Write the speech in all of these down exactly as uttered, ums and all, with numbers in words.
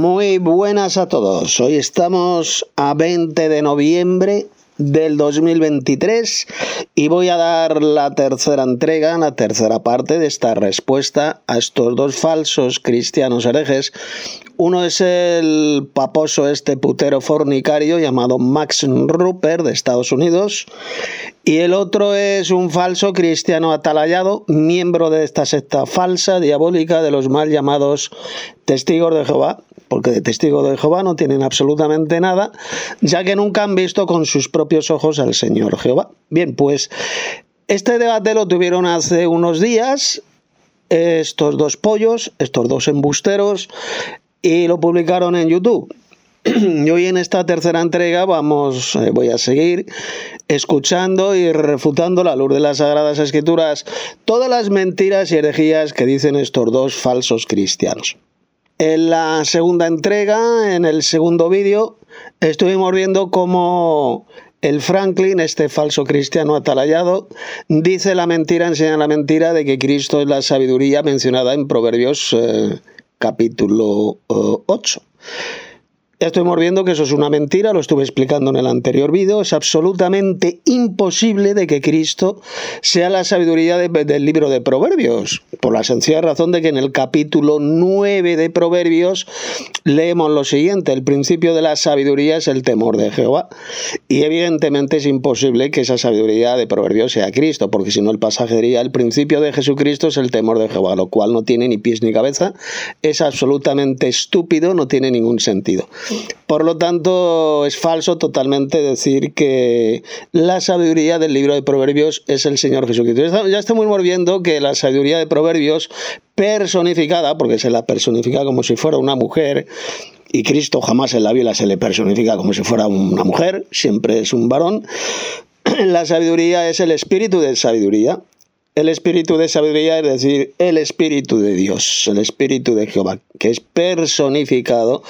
Muy buenas a todos. Hoy estamos a veinte de noviembre del dos mil veintitrés y voy a dar la tercera entrega, la tercera parte de esta respuesta a estos dos falsos cristianos herejes. Uno es el paposo este putero fornicario llamado Max Rupert de Estados Unidos, y el otro es un falso cristiano atalayado, miembro de esta secta falsa, diabólica, de los mal llamados testigos de Jehová, porque de testigos de Jehová no tienen absolutamente nada, ya que nunca han visto con sus propios ojos al Señor Jehová. Bien, pues este debate lo tuvieron hace unos días estos dos pollos, estos dos embusteros, y lo publicaron en YouTube. Y hoy en esta tercera entrega vamos, eh, voy a seguir escuchando y refutando a la luz de las Sagradas Escrituras todas las mentiras y herejías que dicen estos dos falsos cristianos. En la segunda entrega, en el segundo vídeo, estuvimos viendo cómo el Franklin, este falso cristiano atalayado, dice la mentira, enseña la mentira de que Cristo es la sabiduría mencionada en Proverbios eh, capítulo eh, ocho. Estuvimos viendo que eso es una mentira, lo estuve explicando en el anterior vídeo. Es absolutamente imposible de que Cristo sea la sabiduría de, del libro de Proverbios, por la sencilla razón de que en el capítulo nueve de Proverbios leemos lo siguiente: el principio de la sabiduría es el temor de Jehová, y evidentemente es imposible que esa sabiduría de Proverbios sea Cristo, porque si no el pasaje diría: el principio de Jesucristo es el temor de Jehová, lo cual no tiene ni pies ni cabeza, es absolutamente estúpido, no tiene ningún sentido. Por lo tanto, es falso totalmente decir que la sabiduría del libro de Proverbios es el Señor Jesucristo. Ya estamos viendo que la sabiduría de Proverbios personificada, porque se la personifica como si fuera una mujer, y Cristo jamás en la Biblia se le personifica como si fuera una mujer, siempre es un varón. La sabiduría es el espíritu de sabiduría. El espíritu de sabiduría, es decir, el espíritu de Dios, el espíritu de Jehová, que es personificado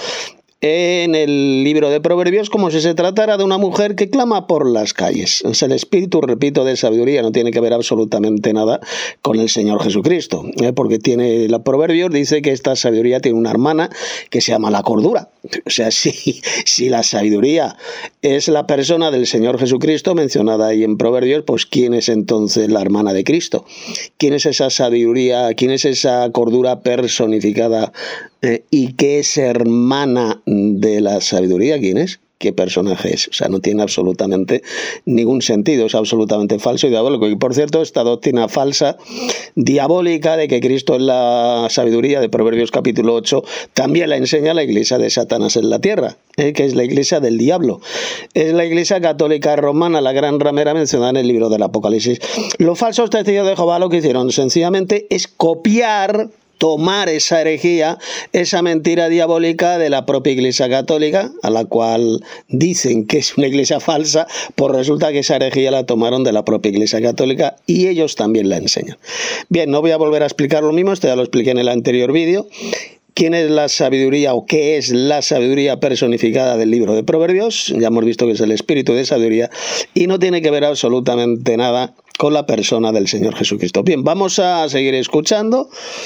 en el libro de Proverbios como si se tratara de una mujer que clama por las calles. Es el espíritu, repito, de sabiduría, no tiene que ver absolutamente nada con el Señor Jesucristo, ¿eh? Porque tiene, la Proverbios dice que esta sabiduría tiene una hermana que se llama la cordura. O sea, si, si la sabiduría es la persona del Señor Jesucristo mencionada ahí en Proverbios, pues ¿quién es entonces la hermana de Cristo? ¿Quién es esa sabiduría? ¿Quién es esa cordura personificada eh, y que es hermana de la sabiduría? ¿Quién es? ¿Qué personaje es? O sea, no tiene absolutamente ningún sentido, es absolutamente falso y diabólico. Y por cierto, esta doctrina falsa, diabólica, de que Cristo es la sabiduría de Proverbios capítulo ocho, también la enseña la iglesia de Satanás en la tierra, ¿eh? Que es la iglesia del diablo. Es la iglesia católica romana, la gran ramera mencionada en el libro del Apocalipsis. Los falsos testigos de Jehová lo que hicieron sencillamente es copiar, tomar esa herejía, esa mentira diabólica de la propia Iglesia Católica, a la cual dicen que es una iglesia falsa, pues resulta que esa herejía la tomaron de la propia Iglesia Católica y ellos también la enseñan. Bien, no voy a volver a explicar lo mismo, esto ya lo expliqué en el anterior vídeo. ¿Quién es la sabiduría o qué es la sabiduría personificada del libro de Proverbios? Ya hemos visto que es el espíritu de sabiduría y no tiene que ver absolutamente nada con la persona del Señor Jesucristo. Bien, vamos a seguir escuchando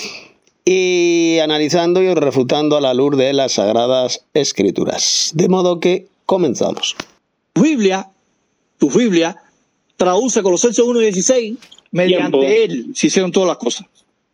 y analizando y refutando a la luz de las Sagradas Escrituras. De modo que comenzamos. Tu Biblia, tu Biblia, traduce Colosenses uno dieciséis, mediante Tiempo. Él se hicieron todas las cosas.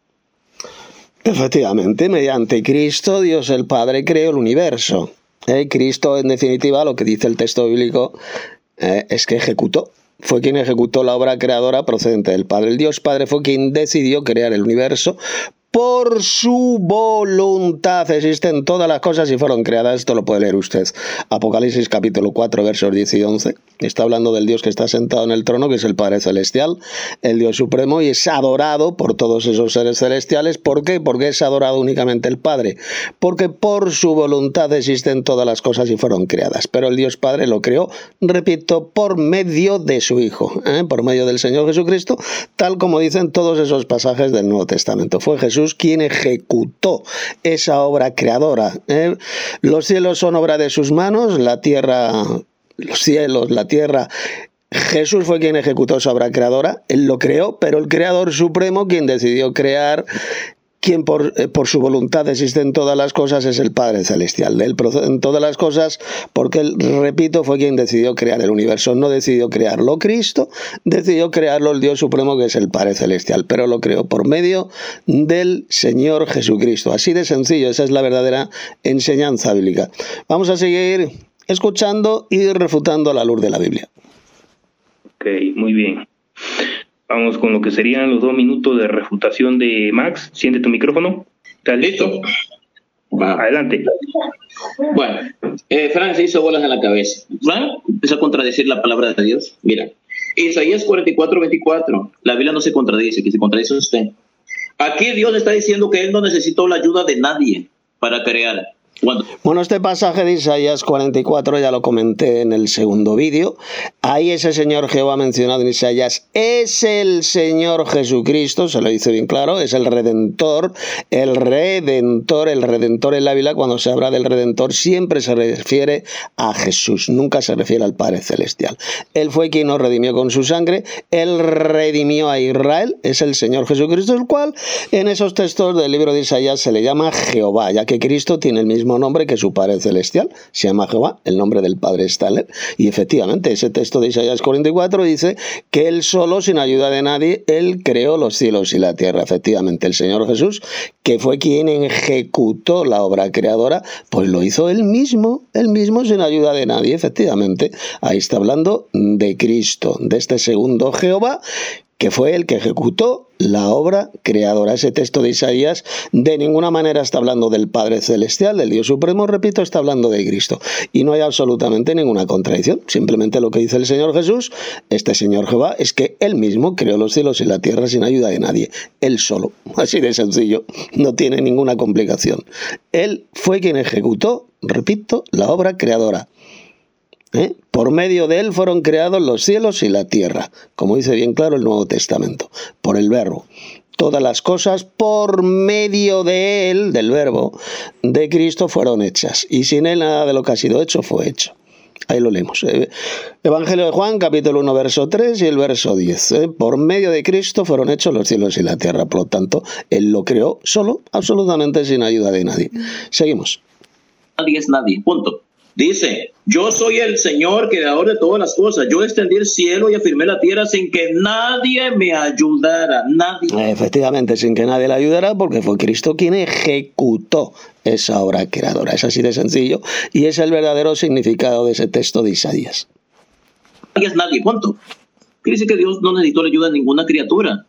Efectivamente, mediante Cristo, Dios el Padre creó el universo. Eh, Cristo, en definitiva, lo que dice el texto bíblico eh, es que ejecutó. Fue quien ejecutó la obra creadora procedente del Padre. El Dios Padre fue quien decidió crear el universo. Por su voluntad existen todas las cosas y fueron creadas. Esto lo puede leer usted. Apocalipsis capítulo cuatro, versos diez y once. Está hablando del Dios que está sentado en el trono, que es el Padre Celestial, el Dios Supremo, y es adorado por todos esos seres celestiales. ¿Por qué? Porque es adorado únicamente el Padre. Porque por su voluntad existen todas las cosas y fueron creadas. Pero el Dios Padre lo creó, repito, por medio de su Hijo, ¿eh? por medio del Señor Jesucristo, tal como dicen todos esos pasajes del Nuevo Testamento. Fue Jesús quien ejecutó esa obra creadora. ¿eh? Los cielos son obra de sus manos, la tierra, los cielos, la tierra. Jesús fue quien ejecutó esa obra creadora, él lo creó, pero el Creador Supremo, quien decidió crear quien por, eh, por su voluntad existe en todas las cosas es el Padre Celestial. Él procede en todas las cosas porque él, repito, fue quien decidió crear el universo. No decidió crearlo Cristo, decidió crearlo el Dios Supremo, que es el Padre Celestial, pero lo creó por medio del Señor Jesucristo. Así de sencillo, esa es la verdadera enseñanza bíblica. Vamos a seguir escuchando y refutando a la luz de la Biblia. Ok, muy bien. Vamos con lo que serían los dos minutos de refutación de Max. Siente tu micrófono. ¿Estás listo? Va. Adelante. Bueno, eh, Frank se hizo bolas en la cabeza. Frank empezó a contradecir la palabra de Dios. Mira, Isaías cuarenta y cuatro, veinticuatro. La Biblia no se contradice, que se contradice usted. Aquí Dios está diciendo que Él no necesitó la ayuda de nadie para crear. Cuando... Bueno, este pasaje de Isaías cuarenta y cuatro ya lo comenté en el segundo vídeo. Ahí ese Señor Jehová mencionado en Isaías es el Señor Jesucristo, se lo dice bien claro, es el Redentor, el Redentor, el Redentor en la Biblia. Cuando se habla del Redentor siempre se refiere a Jesús, nunca se refiere al Padre Celestial. Él fue quien nos redimió con su sangre, Él redimió a Israel, es el Señor Jesucristo, el cual en esos textos del libro de Isaías se le llama Jehová, ya que Cristo tiene el mismo nombre que su Padre Celestial, se llama Jehová, el nombre del Padre está en él. Y efectivamente ese texto de Isaías cuarenta y cuatro dice que él solo, sin ayuda de nadie, él creó los cielos y la tierra. Efectivamente el Señor Jesús, que fue quien ejecutó la obra creadora, pues lo hizo él mismo, él mismo sin ayuda de nadie. Efectivamente, ahí está hablando de Cristo, de este segundo Jehová, que fue el que ejecutó la obra creadora. Ese texto de Isaías de ninguna manera está hablando del Padre Celestial, del Dios Supremo, repito, está hablando de Cristo. Y no hay absolutamente ninguna contradicción. Simplemente lo que dice el Señor Jesús, este Señor Jehová, es que Él mismo creó los cielos y la tierra sin ayuda de nadie. Él solo. Así de sencillo. No tiene ninguna complicación. Él fue quien ejecutó, repito, la obra creadora. ¿Eh? Por medio de él fueron creados los cielos y la tierra, como dice bien claro el Nuevo Testamento, por el verbo. Todas las cosas por medio de él, del verbo, de Cristo fueron hechas, y sin él nada de lo que ha sido hecho fue hecho. Ahí lo leemos. Evangelio de Juan, capítulo uno, verso tres y el verso diez. ¿eh? Por medio de Cristo fueron hechos los cielos y la tierra, por lo tanto, él lo creó solo, absolutamente sin ayuda de nadie. Seguimos. Nadie es nadie, punto. Dice, yo soy el Señor creador de todas las cosas. Yo extendí el cielo y afirmé la tierra sin que nadie me ayudara. Nadie. Efectivamente, sin que nadie le ayudara, porque fue Cristo quien ejecutó esa obra creadora. Es así de sencillo y es el verdadero significado de ese texto de Isaías. Nadie es nadie, punto. Quiere decir que Dios no necesitó la ayuda de ninguna criatura.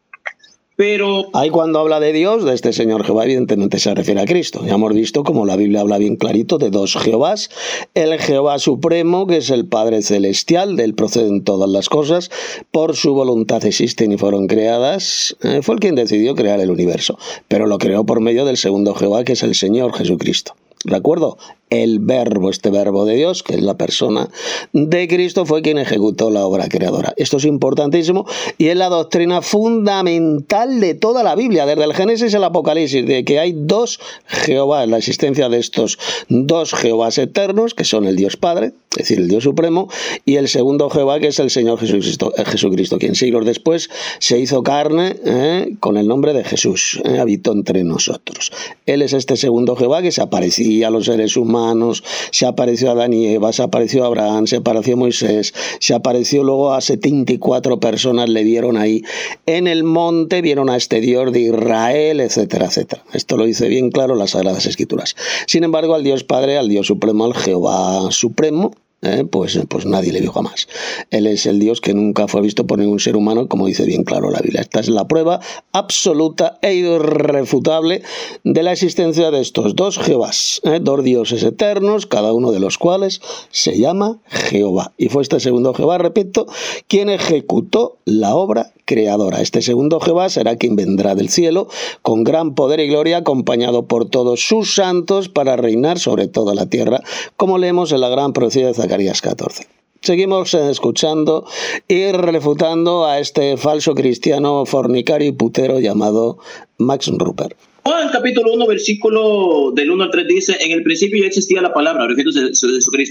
Pero ahí cuando habla de Dios, de este Señor Jehová, evidentemente se refiere a Cristo. Ya hemos visto como la Biblia habla bien clarito de dos Jehovás. El Jehová Supremo, que es el Padre Celestial, de él proceden todas las cosas, por su voluntad existen y fueron creadas. Eh, fue el quien decidió crear el universo, pero lo creó por medio del segundo Jehová, que es el Señor Jesucristo. ¿De acuerdo? El verbo, este verbo de Dios, que es la persona de Cristo, fue quien ejecutó la obra creadora. Esto es importantísimo y es la doctrina fundamental de toda la Biblia, desde el Génesis al Apocalipsis, de que hay dos Jehová, la existencia de estos dos Jehovás eternos, que son el Dios Padre, es decir, el Dios Supremo, y el segundo Jehová, que es el Señor Jesucristo, Jesucristo quien siglos después se hizo carne eh, con el nombre de Jesús, eh, habitó entre nosotros. Él es este segundo Jehová que se aparecía a los seres humanos, se apareció a Adán y Eva, se apareció a Abraham, se apareció a Moisés, se apareció luego a setenta y cuatro personas, le vieron ahí en el monte, vieron a este Dios de Israel, etcétera, etcétera. Esto lo dice bien claro las Sagradas Escrituras. Sin embargo, al Dios Padre, al Dios Supremo, al Jehová Supremo, Eh, pues, pues nadie le vio jamás. Él es el Dios que nunca fue visto por ningún ser humano, como dice bien claro la Biblia. Esta es la prueba absoluta e irrefutable de la existencia de estos dos Jehovás, ¿eh? dos dioses eternos, cada uno de los cuales se llama Jehová. Y fue este segundo Jehová, repito, quien ejecutó la obra creadora. Este segundo Jehová será quien vendrá del cielo con gran poder y gloria, acompañado por todos sus santos para reinar sobre toda la tierra, como leemos en la gran profecía de Zacarías catorce. Seguimos escuchando y refutando a este falso cristiano fornicario y putero llamado Max Rupert. Juan capítulo uno, versículo del uno al tres dice, en el principio ya existía la palabra, refiriéndose a Jesucristo.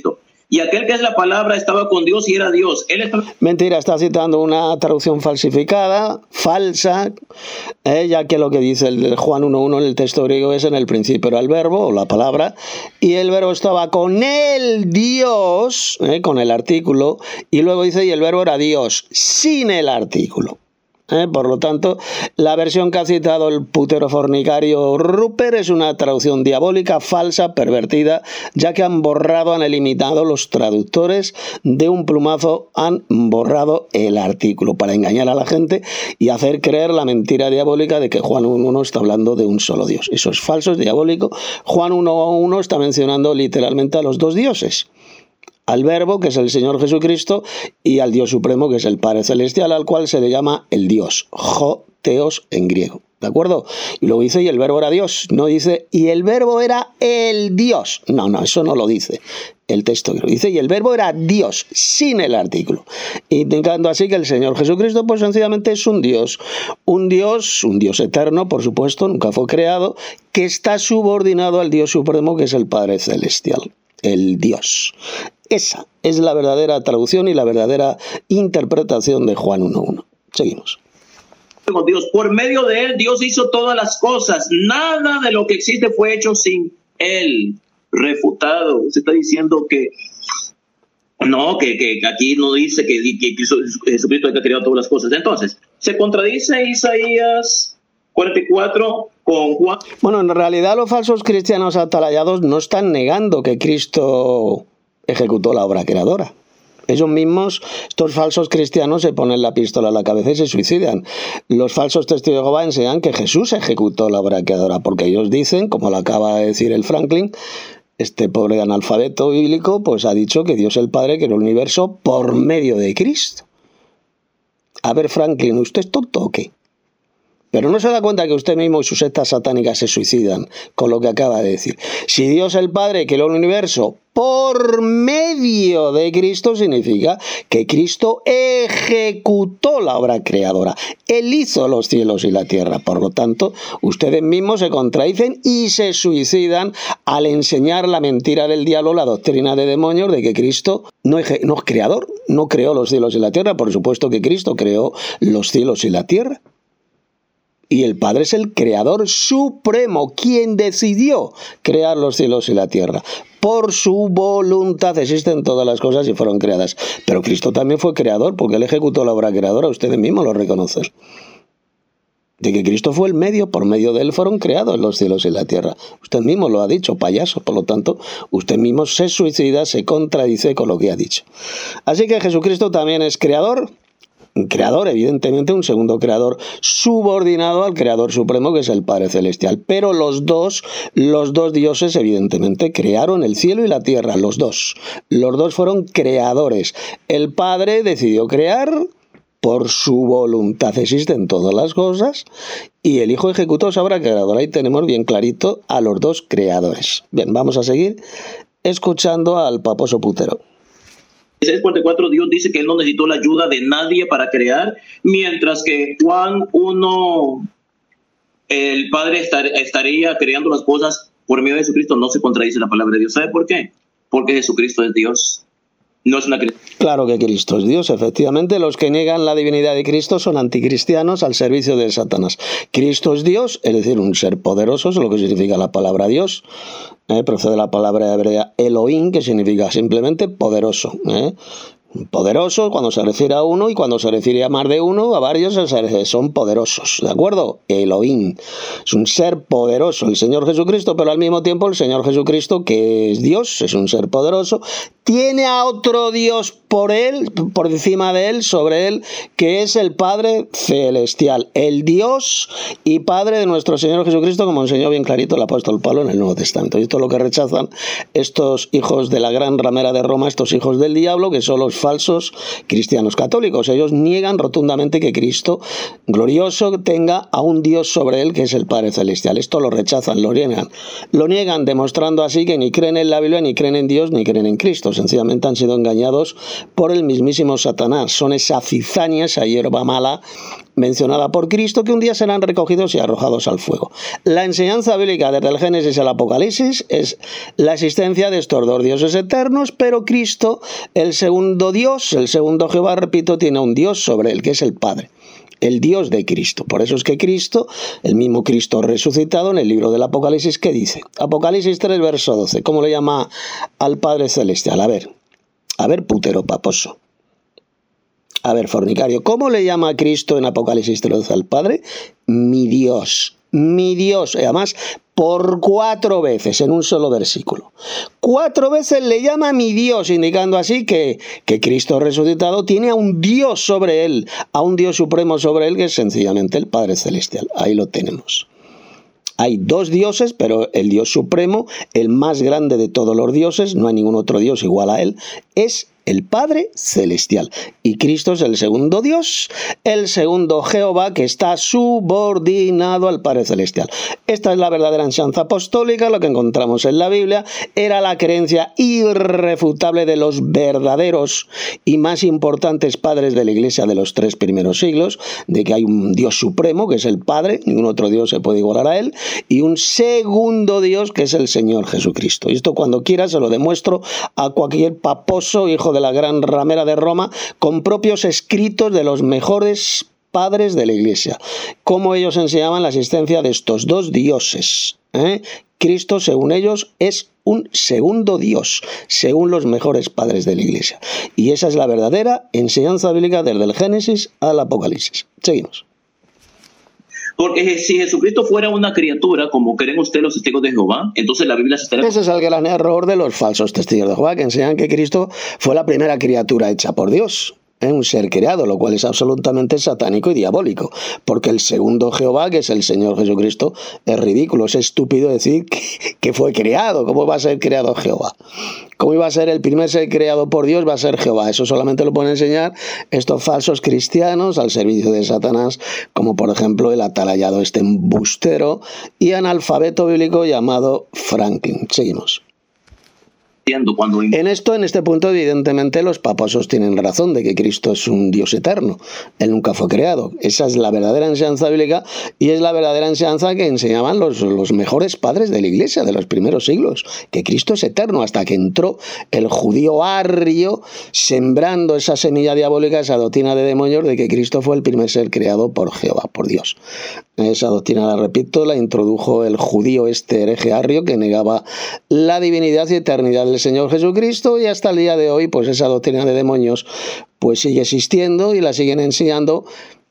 y aquel que es la palabra estaba con Dios y era Dios. Él está... Mentira, está citando una traducción falsificada, falsa, eh, ya que lo que dice el Juan uno uno en el texto griego es: en el principio era el verbo, o la palabra, y el verbo estaba con el Dios, eh, con el artículo, y luego dice, y el verbo era Dios, sin el artículo. Eh, por lo tanto, la versión que ha citado el putero fornicario Rupert es una traducción diabólica, falsa, pervertida, ya que han borrado, han eliminado los traductores de un plumazo, han borrado el artículo para engañar a la gente y hacer creer la mentira diabólica de que Juan uno uno está hablando de un solo Dios. Eso es falso, es diabólico. Juan uno uno está mencionando literalmente a los dos dioses: al Verbo, que es el Señor Jesucristo, y al Dios Supremo, que es el Padre Celestial, al cual se le llama el Dios, Jo Theos en griego, ¿de acuerdo? Y luego dice, y el Verbo era Dios, no dice, y el Verbo era el Dios. No, no, eso no lo dice el texto griego. Dice, y el Verbo era Dios, sin el artículo, indicando así que el Señor Jesucristo, pues sencillamente es un Dios, un Dios, un Dios eterno, por supuesto, nunca fue creado, que está subordinado al Dios Supremo, que es el Padre Celestial, el Dios. Esa es la verdadera traducción y la verdadera interpretación de Juan uno uno. Seguimos. Dios, por medio de él, Dios hizo todas las cosas. Nada de lo que existe fue hecho sin él. Refutado. Se está diciendo que no, que, que aquí no dice que, que Jesucristo ha creado todas las cosas. Entonces, se contradice Isaías cuarenta y cuatro con Juan. Bueno, en realidad los falsos cristianos atalayados no están negando que Cristo ejecutó la obra creadora. Ellos mismos, estos falsos cristianos, se ponen la pistola a la cabeza y se suicidan. Los falsos testigos de Jehová enseñan que Jesús ejecutó la obra creadora, porque ellos dicen, como lo acaba de decir el Franklin, este pobre analfabeto bíblico, pues ha dicho que Dios el Padre creó el universo por medio de Cristo. A ver, Franklin, ¿usted es tonto o qué? Pero no se da cuenta que usted mismo y sus sectas satánicas se suicidan con lo que acaba de decir. Si Dios el Padre creó el universo por medio de Cristo, significa que Cristo ejecutó la obra creadora. Él hizo los cielos y la tierra. Por lo tanto, ustedes mismos se contradicen y se suicidan al enseñar la mentira del diablo, la doctrina de demonios de que Cristo no es, no es creador, no creó los cielos y la tierra. Por supuesto que Cristo creó los cielos y la tierra. Y el Padre es el creador supremo, quien decidió crear los cielos y la tierra. Por su voluntad existen todas las cosas y fueron creadas. Pero Cristo también fue creador, porque él ejecutó la obra creadora, ustedes mismos lo reconocen. De que Cristo fue el medio, por medio de él fueron creados los cielos y la tierra. Usted mismo lo ha dicho, payaso. Por lo tanto, usted mismo se suicida, se contradice con lo que ha dicho. Así que Jesucristo también es creador. Un creador, evidentemente, un segundo creador subordinado al creador supremo, que es el Padre Celestial. Pero los dos, los dos dioses, evidentemente, crearon el cielo y la tierra, los dos. Los dos fueron creadores. El Padre decidió crear por su voluntad, existen todas las cosas, y el Hijo ejecutó esa obra creadora. Ahí tenemos bien clarito a los dos creadores. Bien, vamos a seguir escuchando al paposo putero. Isaías cuarenta y cuatro, Dios dice que él no necesitó la ayuda de nadie para crear, mientras que Juan uno, el Padre estar, estaría creando las cosas por medio de Jesucristo. No se contradice la palabra de Dios. ¿Sabe por qué? Porque Jesucristo es Dios. No es una... Claro que Cristo es Dios, efectivamente. Los que niegan la divinidad de Cristo son anticristianos al servicio de Satanás. Cristo es Dios, es decir, un ser poderoso, es lo que significa la palabra Dios. Eh, procede de la palabra hebrea Elohim, que significa simplemente poderoso. Eh. Poderoso cuando se refiere a uno, y cuando se refiere a más de uno, a varios, son poderosos, ¿de acuerdo? Elohim es un ser poderoso, el Señor Jesucristo, pero al mismo tiempo el Señor Jesucristo, que es Dios, es un ser poderoso, tiene a otro Dios por él, por encima de él, sobre él, que es el Padre Celestial, el Dios y Padre de nuestro Señor Jesucristo, como enseñó bien clarito el apóstol Pablo en el Nuevo Testamento. Y esto es lo que rechazan estos hijos de la gran ramera de Roma, estos hijos del diablo, que son los falsos cristianos católicos. Ellos niegan rotundamente que Cristo glorioso tenga a un Dios sobre él que es el Padre Celestial. Esto lo rechazan, lo niegan. Lo niegan demostrando así que ni creen en la Biblia, ni creen en Dios, ni creen en Cristo. Sencillamente han sido engañados por el mismísimo Satanás. Son esa cizaña, esa hierba mala mencionada por Cristo, que un día serán recogidos y arrojados al fuego. La enseñanza bíblica desde el Génesis al Apocalipsis es la existencia de estos dos dioses eternos, pero Cristo, el segundo Dios, el segundo Jehová, repito, tiene un Dios sobre él, que es el Padre. El Dios de Cristo. Por eso es que Cristo, el mismo Cristo resucitado en el libro del Apocalipsis, ¿qué dice? Apocalipsis tres, verso doce. ¿Cómo le llama al Padre Celestial? A ver, a ver, putero paposo. A ver, fornicario, ¿cómo le llama a Cristo en Apocalipsis tres doce al Padre? Mi Dios, mi Dios. Y además, por cuatro veces en un solo versículo. Cuatro veces le llama mi Dios, indicando así que, que Cristo resucitado tiene a un Dios sobre él, a un Dios supremo sobre él, que es sencillamente el Padre Celestial. Ahí lo tenemos. Hay dos dioses, pero el Dios supremo, el más grande de todos los dioses, no hay ningún otro Dios igual a él, es el Padre Celestial. Y Cristo es el segundo Dios, el segundo Jehová, que está subordinado al Padre Celestial. Esta es la verdadera enseñanza apostólica, lo que encontramos en la Biblia. Era la creencia irrefutable de los verdaderos y más importantes padres de la Iglesia de los tres primeros siglos, de que hay un Dios supremo, que es el Padre, ningún otro Dios se puede igualar a él, y un segundo Dios, que es el Señor Jesucristo. Y esto cuando quiera se lo demuestro a cualquier paposo hijo de la gran ramera de Roma, con propios escritos de los mejores padres de la Iglesia, cómo ellos enseñaban la existencia de estos dos dioses. ¿eh? Cristo, según ellos, es un segundo Dios, según los mejores padres de la Iglesia. Y esa es la verdadera enseñanza bíblica desde el Génesis al Apocalipsis. Seguimos. Porque si Jesucristo fuera una criatura, como creen ustedes los testigos de Jehová, entonces la Biblia se estaría... Ese es el gran error de los falsos testigos de Jehová, que enseñan que Cristo fue la primera criatura hecha por Dios. Es un ser creado, lo cual es absolutamente satánico y diabólico, porque el segundo Jehová, que es el Señor Jesucristo, es ridículo, es estúpido decir que, que fue creado. ¿Cómo va a ser creado Jehová? ¿Cómo iba a ser el primer ser creado por Dios? Va a ser Jehová. Eso solamente lo pueden enseñar estos falsos cristianos al servicio de Satanás, como por ejemplo el atalayado este embustero y analfabeto bíblico llamado Franklin. Seguimos. Cuando... En esto, en este punto, evidentemente los paposos tienen razón de que Cristo es un Dios eterno. Él nunca fue creado. Esa es la verdadera enseñanza bíblica y es la verdadera enseñanza que enseñaban los, los mejores padres de la Iglesia de los primeros siglos, que Cristo es eterno, hasta que entró el judío arrio sembrando esa semilla diabólica, esa doctrina de demonios de que Cristo fue el primer ser creado por Jehová, por Dios. Esa doctrina, la repito, la introdujo el judío este hereje arrio que negaba la divinidad y eternidad del Señor Jesucristo, y hasta el día de hoy pues esa doctrina de demonios pues sigue existiendo y la siguen enseñando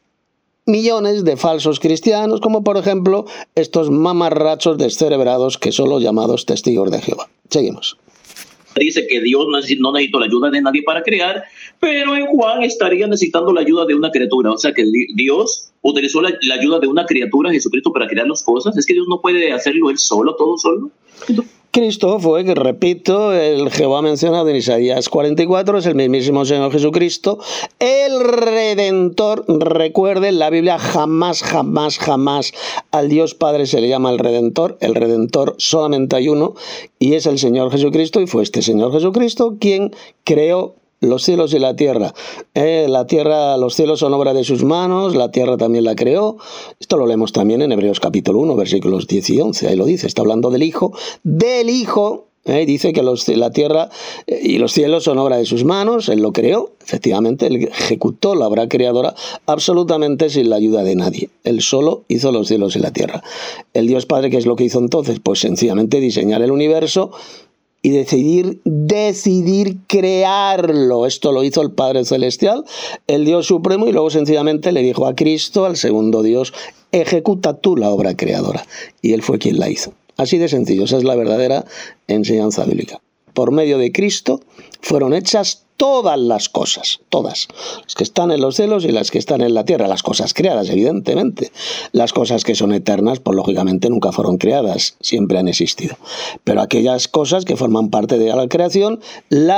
millones de falsos cristianos, como por ejemplo estos mamarrachos descerebrados que son los llamados testigos de Jehová. Seguimos. Dice que Dios no necesita la ayuda de nadie para crear, pero en Juan estaría necesitando la ayuda de una criatura. O sea que Dios utilizó la, la ayuda de una criatura, Jesucristo, para crear las cosas. Es que Dios no puede hacerlo él solo, todo solo. Entonces, Cristo fue, que repito, el Jehová mencionado en Isaías cuarenta y cuatro, es el mismísimo Señor Jesucristo, el Redentor. Recuerden, la Biblia jamás, jamás, jamás al Dios Padre se le llama el Redentor. El Redentor solamente hay uno, y es el Señor Jesucristo, y fue este Señor Jesucristo quien creó los cielos y la tierra. Eh, la tierra, los cielos son obra de sus manos, la tierra también la creó. Esto lo leemos también en Hebreos capítulo uno, versículos diez y once. Ahí lo dice, está hablando del Hijo, del Hijo. Eh, dice que los, la tierra y los cielos son obra de sus manos, Él lo creó. Efectivamente, Él ejecutó la obra creadora absolutamente sin la ayuda de nadie. Él solo hizo los cielos y la tierra. El Dios Padre, ¿qué es lo que hizo entonces? Pues sencillamente diseñar el universo y decidir, decidir crearlo. Esto lo hizo el Padre Celestial, el Dios Supremo, y luego sencillamente le dijo a Cristo, al segundo Dios, ejecuta tú la obra creadora. Y Él fue quien la hizo. Así de sencillo, esa es la verdadera enseñanza bíblica. Por medio de Cristo fueron hechas todas las cosas, todas, las que están en los cielos y las que están en la tierra, las cosas creadas, evidentemente. Las cosas que son eternas, pues lógicamente nunca fueron creadas, siempre han existido. Pero aquellas cosas que forman parte de la creación, las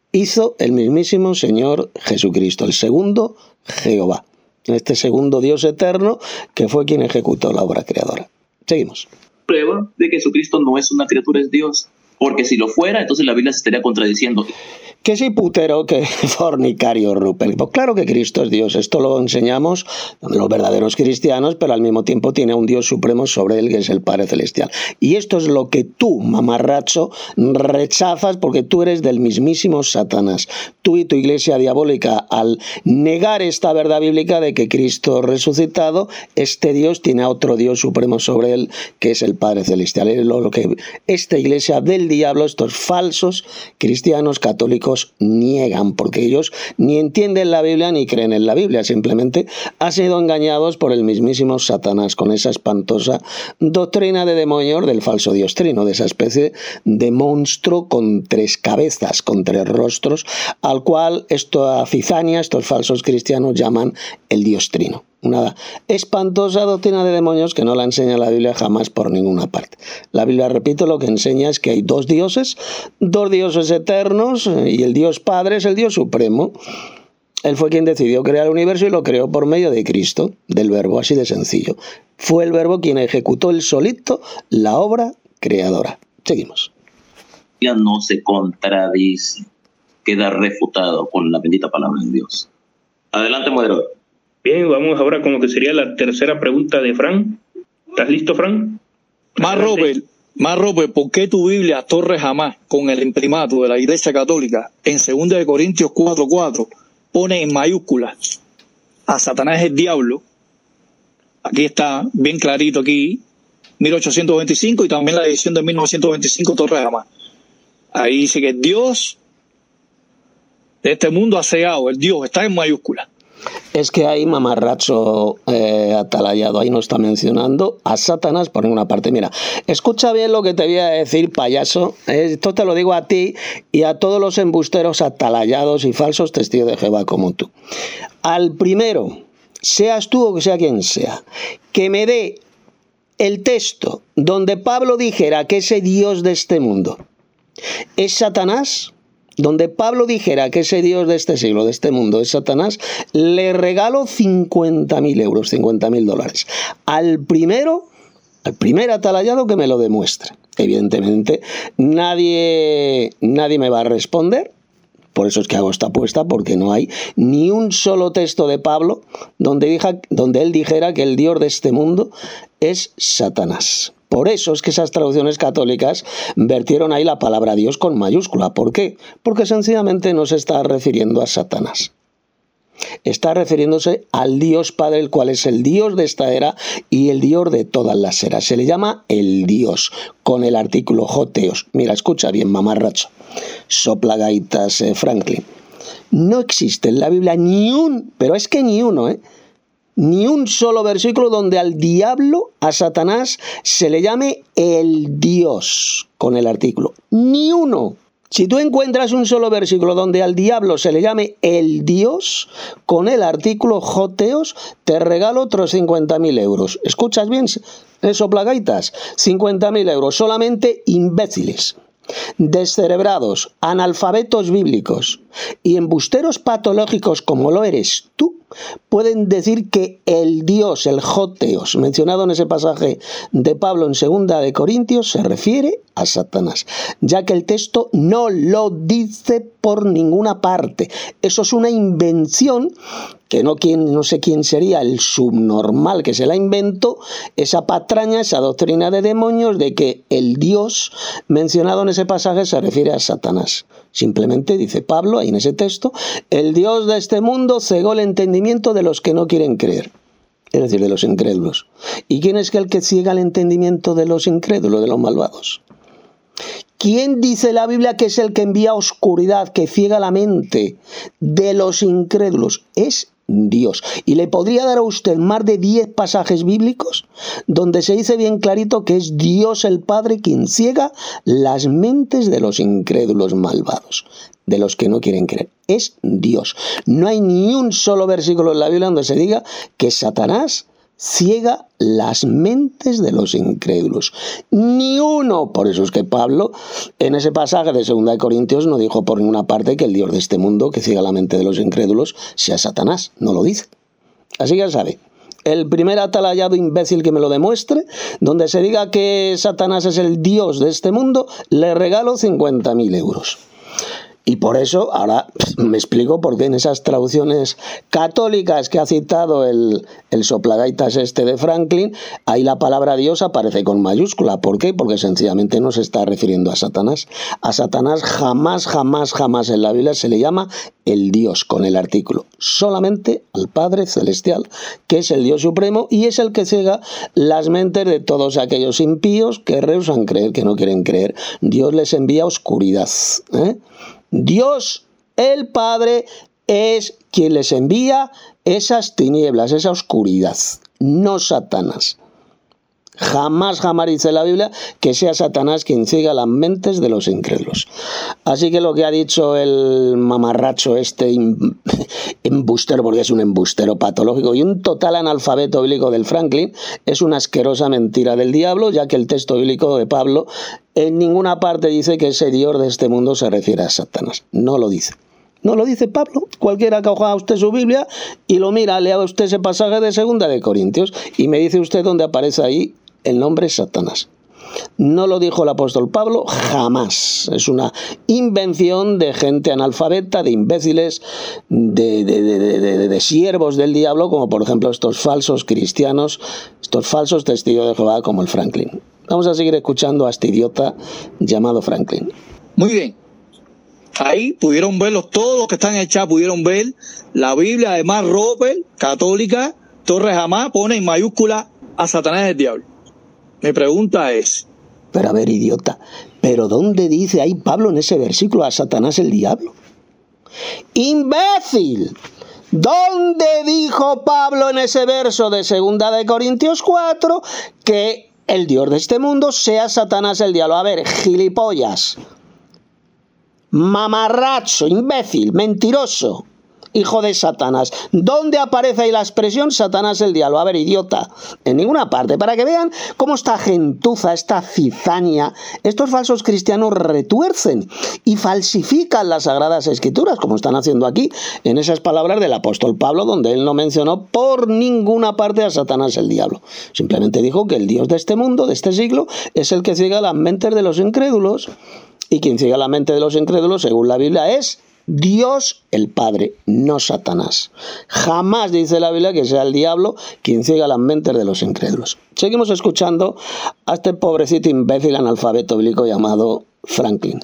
hizo el mismísimo Señor Jesucristo, el segundo Jehová, este segundo Dios eterno que fue quien ejecutó la obra creadora. Seguimos. Prueba de que Jesucristo no es una criatura, es Dios. Porque si lo fuera, entonces la Biblia se estaría contradiciendo. Que sí, putero, que fornicario, Rupert. Pues claro que Cristo es Dios. Esto lo enseñamos los verdaderos cristianos, pero al mismo tiempo tiene un Dios supremo sobre él, que es el Padre Celestial. Y esto es lo que tú, mamarracho, rechazas porque tú eres del mismísimo Satanás. Tú y tu iglesia diabólica, al negar esta verdad bíblica de que Cristo resucitado, este Dios tiene a otro Dios supremo sobre él, que es el Padre Celestial. Es lo que esta iglesia del diablo, estos falsos cristianos católicos, niegan, porque ellos ni entienden la Biblia ni creen en la Biblia, simplemente han sido engañados por el mismísimo Satanás con esa espantosa doctrina de demonios del falso Dios trino, de esa especie de monstruo con tres cabezas, con tres rostros, al cual esta cizania, estos falsos cristianos llaman el Dios trino. Una espantosa doctrina de demonios que no la enseña la Biblia jamás por ninguna parte. La Biblia, repito, lo que enseña es que hay dos dioses, dos dioses eternos, y el Dios Padre es el Dios supremo. Él fue quien decidió crear el universo y lo creó por medio de Cristo, del Verbo, así de sencillo. Fue el Verbo quien ejecutó él solito la obra creadora. Seguimos. Ya no se contradice, queda refutado con la bendita palabra de Dios. Adelante, moderador. Bien, vamos ahora con lo que sería la tercera pregunta de Fran. ¿Estás listo, Fran? Más Robert, más Robert, ¿por qué tu Biblia Torre Jamás, con el imprimato de la Iglesia Católica, en segunda de Corintios cuatro cuatro, pone en mayúsculas a Satanás el diablo? Aquí está bien clarito, aquí, mil ochocientos veinticinco, y también la edición de mil novecientos veinticinco, Torre Jamás. Ahí dice que Dios de este mundo ha cegado, el Dios está en mayúsculas. Es que hay mamarracho eh, atalayado, ahí no está mencionando a Satanás por ninguna parte. Mira, escucha bien lo que te voy a decir, payaso. Esto te lo digo a ti y a todos los embusteros atalayados y falsos testigos de Jehová como tú. Al primero, seas tú o que sea quien sea, que me dé el texto donde Pablo dijera que ese Dios de este mundo es Satanás, donde Pablo dijera que ese Dios de este siglo, de este mundo, es Satanás, le regalo cincuenta mil euros, cincuenta mil dólares. Al primero, al primer atalayado que me lo demuestre. Evidentemente, nadie, nadie me va a responder. Por eso es que hago esta apuesta, porque no hay ni un solo texto de Pablo donde, dija, donde él dijera que el Dios de este mundo es Satanás. Por eso es que esas traducciones católicas vertieron ahí la palabra Dios con mayúscula. ¿Por qué? Porque sencillamente no se está refiriendo a Satanás. Está refiriéndose al Dios Padre, el cual es el Dios de esta era y el Dios de todas las eras. Se le llama el Dios, con el artículo joteos. Mira, escucha bien, mamarracho. Soplagaitas eh, Franklin. No existe en la Biblia ni un, pero es que ni uno, ¿eh? Ni un solo versículo donde al diablo, a Satanás, se le llame el Dios, con el artículo. Ni uno. Si tú encuentras un solo versículo donde al diablo se le llame el Dios, con el artículo joteos, te regalo otros cincuenta mil euros. ¿Escuchas bien? Eso, plagaitas. cincuenta mil euros. Solamente imbéciles, descerebrados, analfabetos bíblicos y embusteros patológicos como lo eres tú, pueden decir que el Dios, el joteos, mencionado en ese pasaje de Pablo en segunda de Corintios, se refiere a Satanás, ya que el texto no lo dice por ninguna parte. Eso es una invención que no, quién, no sé quién sería el subnormal que se la inventó, esa patraña, esa doctrina de demonios de que el Dios mencionado en ese pasaje se refiere a Satanás. Simplemente dice Pablo ahí en ese texto, el Dios de este mundo cegó el entendimiento de los que no quieren creer, es decir, de los incrédulos. ¿Y quién es el que ciega el entendimiento de los incrédulos, de los malvados? ¿Quién dice la Biblia que es el que envía oscuridad, que ciega la mente de los incrédulos? Es Dios. Y le podría dar a usted más de diez pasajes bíblicos donde se dice bien clarito que es Dios el Padre quien ciega las mentes de los incrédulos malvados, de los que no quieren creer. Es Dios. No hay ni un solo versículo en la Biblia donde se diga que Satanás ciega las mentes de los incrédulos. Ni uno. Por eso es que Pablo, en ese pasaje de segunda de Corintios, no dijo por ninguna parte que el Dios de este mundo, que ciega la mente de los incrédulos, sea Satanás. No lo dice. Así que ya sabe. El primer atalayado imbécil que me lo demuestre, donde se diga que Satanás es el Dios de este mundo, le regalo cincuenta mil euros. Y por eso, ahora me explico por qué en esas traducciones católicas que ha citado el, el soplagaitas este de Franklin, ahí la palabra Dios aparece con mayúscula. ¿Por qué? Porque sencillamente no se está refiriendo a Satanás. A Satanás jamás, jamás, jamás en la Biblia se le llama el Dios con el artículo. Solamente al Padre Celestial, que es el Dios Supremo y es el que ciega las mentes de todos aquellos impíos que rehusan creer, que no quieren creer. Dios les envía oscuridad, ¿eh? Dios, el Padre, es quien les envía esas tinieblas, esa oscuridad, no Satanás. Jamás, jamás dice la Biblia que sea Satanás quien ciega las mentes de los incrédulos. Así que lo que ha dicho el mamarracho este embustero, porque es un embustero patológico y un total analfabeto bíblico del Franklin, es una asquerosa mentira del diablo, ya que el texto bíblico de Pablo en ninguna parte dice que ese Dios de este mundo se refiere a Satanás. No lo dice. No lo dice Pablo. Cualquiera que coja usted su Biblia y lo mira, lea usted ese pasaje de segunda de Corintios y me dice usted dónde aparece ahí el nombre Satanás. No lo dijo el apóstol Pablo jamás. Es una invención de gente analfabeta, de imbéciles, de, de, de, de, de, de siervos del diablo, como por ejemplo estos falsos cristianos, estos falsos testigos de Jehová como el Franklin. Vamos a seguir escuchando a este idiota llamado Franklin. Muy bien. Ahí pudieron verlo, todos los que están en el chat pudieron ver la Biblia de Mark Roper, católica, Torres Hamás, pone en mayúscula a Satanás el diablo. Mi pregunta es... Pero a ver, idiota, ¿pero dónde dice ahí Pablo en ese versículo a Satanás el diablo? ¡Imbécil! ¿Dónde dijo Pablo en ese verso de segunda de Corintios cuatro que el Dios de este mundo sea Satanás el diablo? A ver, gilipollas, mamarracho, imbécil, mentiroso, hijo de Satanás. ¿Dónde aparece ahí la expresión Satanás el diablo? A ver, idiota, en ninguna parte. Para que vean cómo esta gentuza, esta cizaña, estos falsos cristianos retuercen y falsifican las sagradas escrituras, como están haciendo aquí en esas palabras del apóstol Pablo, donde él no mencionó por ninguna parte a Satanás el diablo. Simplemente dijo que el Dios de este mundo, de este siglo, es el que ciega las mentes de los incrédulos. Y quien ciega la mente de los incrédulos, según la Biblia, es Dios el Padre, no Satanás. Jamás dice la Biblia que sea el diablo quien ciega las mentes de los incrédulos. Seguimos escuchando a este pobrecito imbécil analfabeto bíblico llamado Franklin.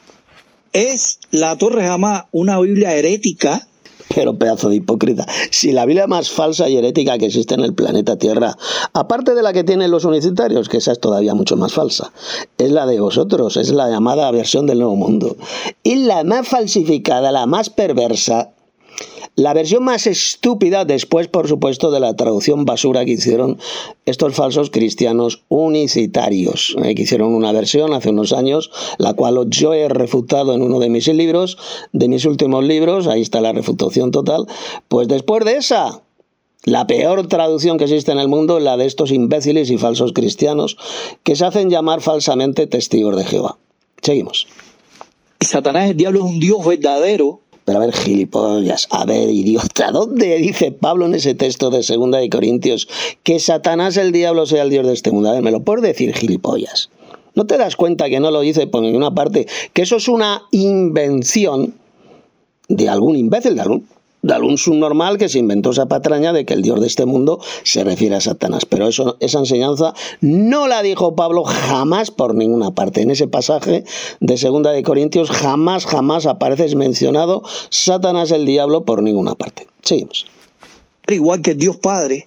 ¿Es la Torres Hamás una Biblia herética? Pero pedazo de hipócrita, si la Biblia más falsa y herética que existe en el planeta Tierra, aparte de la que tienen los unicitarios, que esa es todavía mucho más falsa, es la de vosotros, es la llamada versión del Nuevo Mundo. Y la más falsificada, la más perversa, la versión más estúpida, después por supuesto de la traducción basura que hicieron estos falsos cristianos unicitarios, eh, que hicieron una versión hace unos años, la cual yo he refutado en uno de mis libros, de mis últimos libros, ahí está la refutación total. Pues después de esa, la peor traducción que existe en el mundo es la de estos imbéciles y falsos cristianos que se hacen llamar falsamente testigos de Jehová. Seguimos. Satanás el diablo es un Dios verdadero. Pero a ver, gilipollas, a ver, idiota, ¿dónde dice Pablo en ese texto de segunda de Corintios que Satanás el diablo sea el Dios de este mundo? A ver, me lo puedes decir, gilipollas. ¿No te das cuenta que no lo dice por ninguna parte? Que eso es una invención de algún imbécil, de algún, de algún subnormal que se inventó esa patraña de que el Dios de este mundo se refiere a Satanás. Pero eso, esa enseñanza no la dijo Pablo jamás por ninguna parte. En ese pasaje de segunda de Corintios jamás, jamás aparece mencionado Satanás el diablo por ninguna parte. Seguimos. Igual que Dios Padre,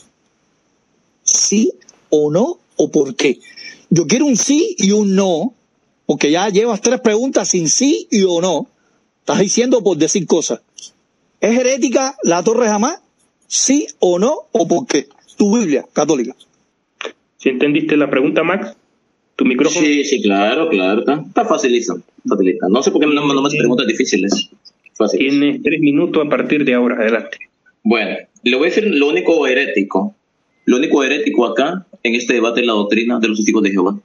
¿sí o no o por qué? Yo quiero un sí y un no, porque ya llevas tres preguntas sin sí y o no. Estás diciendo por decir cosas. ¿Es herética la Torres Hamás? ¿Sí o no o por qué? Tu Biblia católica. ¿Sí entendiste la pregunta, Max? ¿Tu micrófono? Sí, sí, claro, claro. Está, está facilita, facilita. No sé por qué no, no me haces preguntas difíciles. Fácil. Tienes tres minutos a partir de ahora. Adelante. Bueno, le voy a decir lo único herético Lo único herético acá, en este debate, es la doctrina de los testigos de Jehová.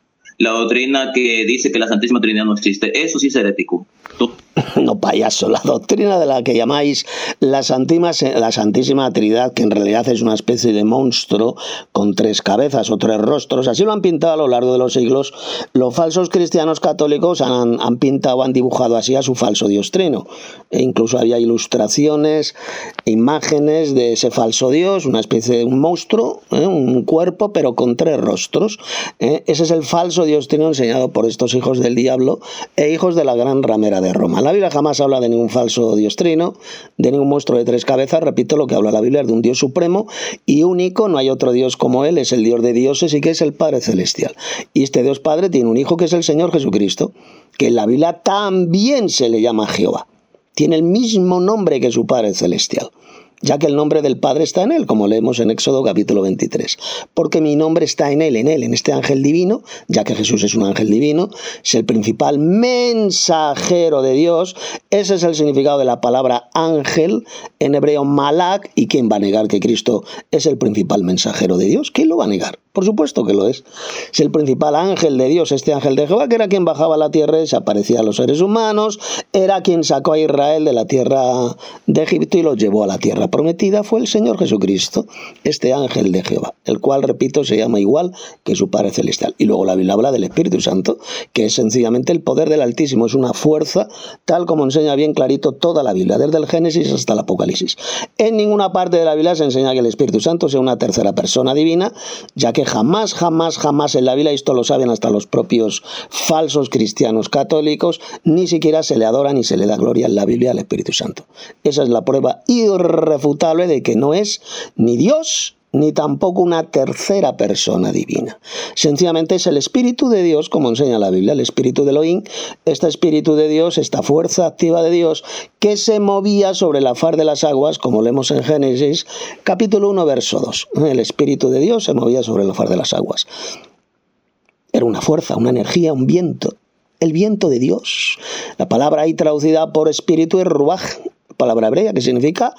La doctrina que dice que la Santísima Trinidad no existe, eso sí es herético. ¿Tú? No, payaso, la doctrina de la que llamáis la Santísima, la Santísima Trinidad, que en realidad es una especie de monstruo con tres cabezas o tres rostros, así lo han pintado a lo largo de los siglos. Los falsos cristianos católicos han, han pintado, han dibujado así a su falso Dios trino. E incluso había ilustraciones, imágenes de ese falso Dios, una especie de un monstruo, ¿eh? un cuerpo, pero con tres rostros. ¿eh? Ese es el falso Dios trino enseñado por estos hijos del diablo e hijos de la gran ramera de Roma. La Biblia jamás habla de ningún falso Dios trino, de ningún monstruo de tres cabezas. Repito, lo que habla la Biblia es de un Dios supremo y único, no hay otro Dios como Él, es el Dios de dioses y que es el Padre Celestial. Y este Dios Padre tiene un hijo que es el Señor Jesucristo, que en la Biblia también se le llama Jehová. Tiene el mismo nombre que su Padre Celestial, ya que el nombre del Padre está en Él, como leemos en Éxodo capítulo veintitrés. Porque mi nombre está en Él, en Él, en este ángel divino, ya que Jesús es un ángel divino, es el principal mensajero de Dios. Ese es el significado de la palabra ángel, en hebreo malak. ¿Y quién va a negar que Cristo es el principal mensajero de Dios? ¿Quién lo va a negar? Por supuesto que lo es. Es el principal ángel de Dios, este ángel de Jehová, que era quien bajaba a la tierra y se aparecía a los seres humanos, era quien sacó a Israel de la tierra de Egipto y los llevó a la tierra prometida. Fue el Señor Jesucristo, este ángel de Jehová, el cual, repito, se llama igual que su Padre Celestial. Y luego la Biblia habla del Espíritu Santo, que es sencillamente el poder del Altísimo, es una fuerza, tal como enseña bien clarito toda la Biblia, desde el Génesis hasta el Apocalipsis. En ninguna parte de la Biblia se enseña que el Espíritu Santo sea una tercera persona divina, ya que jamás, jamás, jamás en la Biblia, esto lo saben hasta los propios falsos cristianos católicos, ni siquiera se le adora ni se le da gloria en la Biblia al Espíritu Santo. Esa es la prueba irrefutable de que no es ni Dios ni tampoco una tercera persona divina. Sencillamente es el Espíritu de Dios, como enseña la Biblia, el Espíritu de Elohim, este Espíritu de Dios, esta fuerza activa de Dios, que se movía sobre la faz de las aguas, como leemos en Génesis, capítulo uno, verso dos. El Espíritu de Dios se movía sobre la faz de las aguas. Era una fuerza, una energía, un viento. El viento de Dios. La palabra ahí traducida por Espíritu es ruaj, palabra hebrea que significa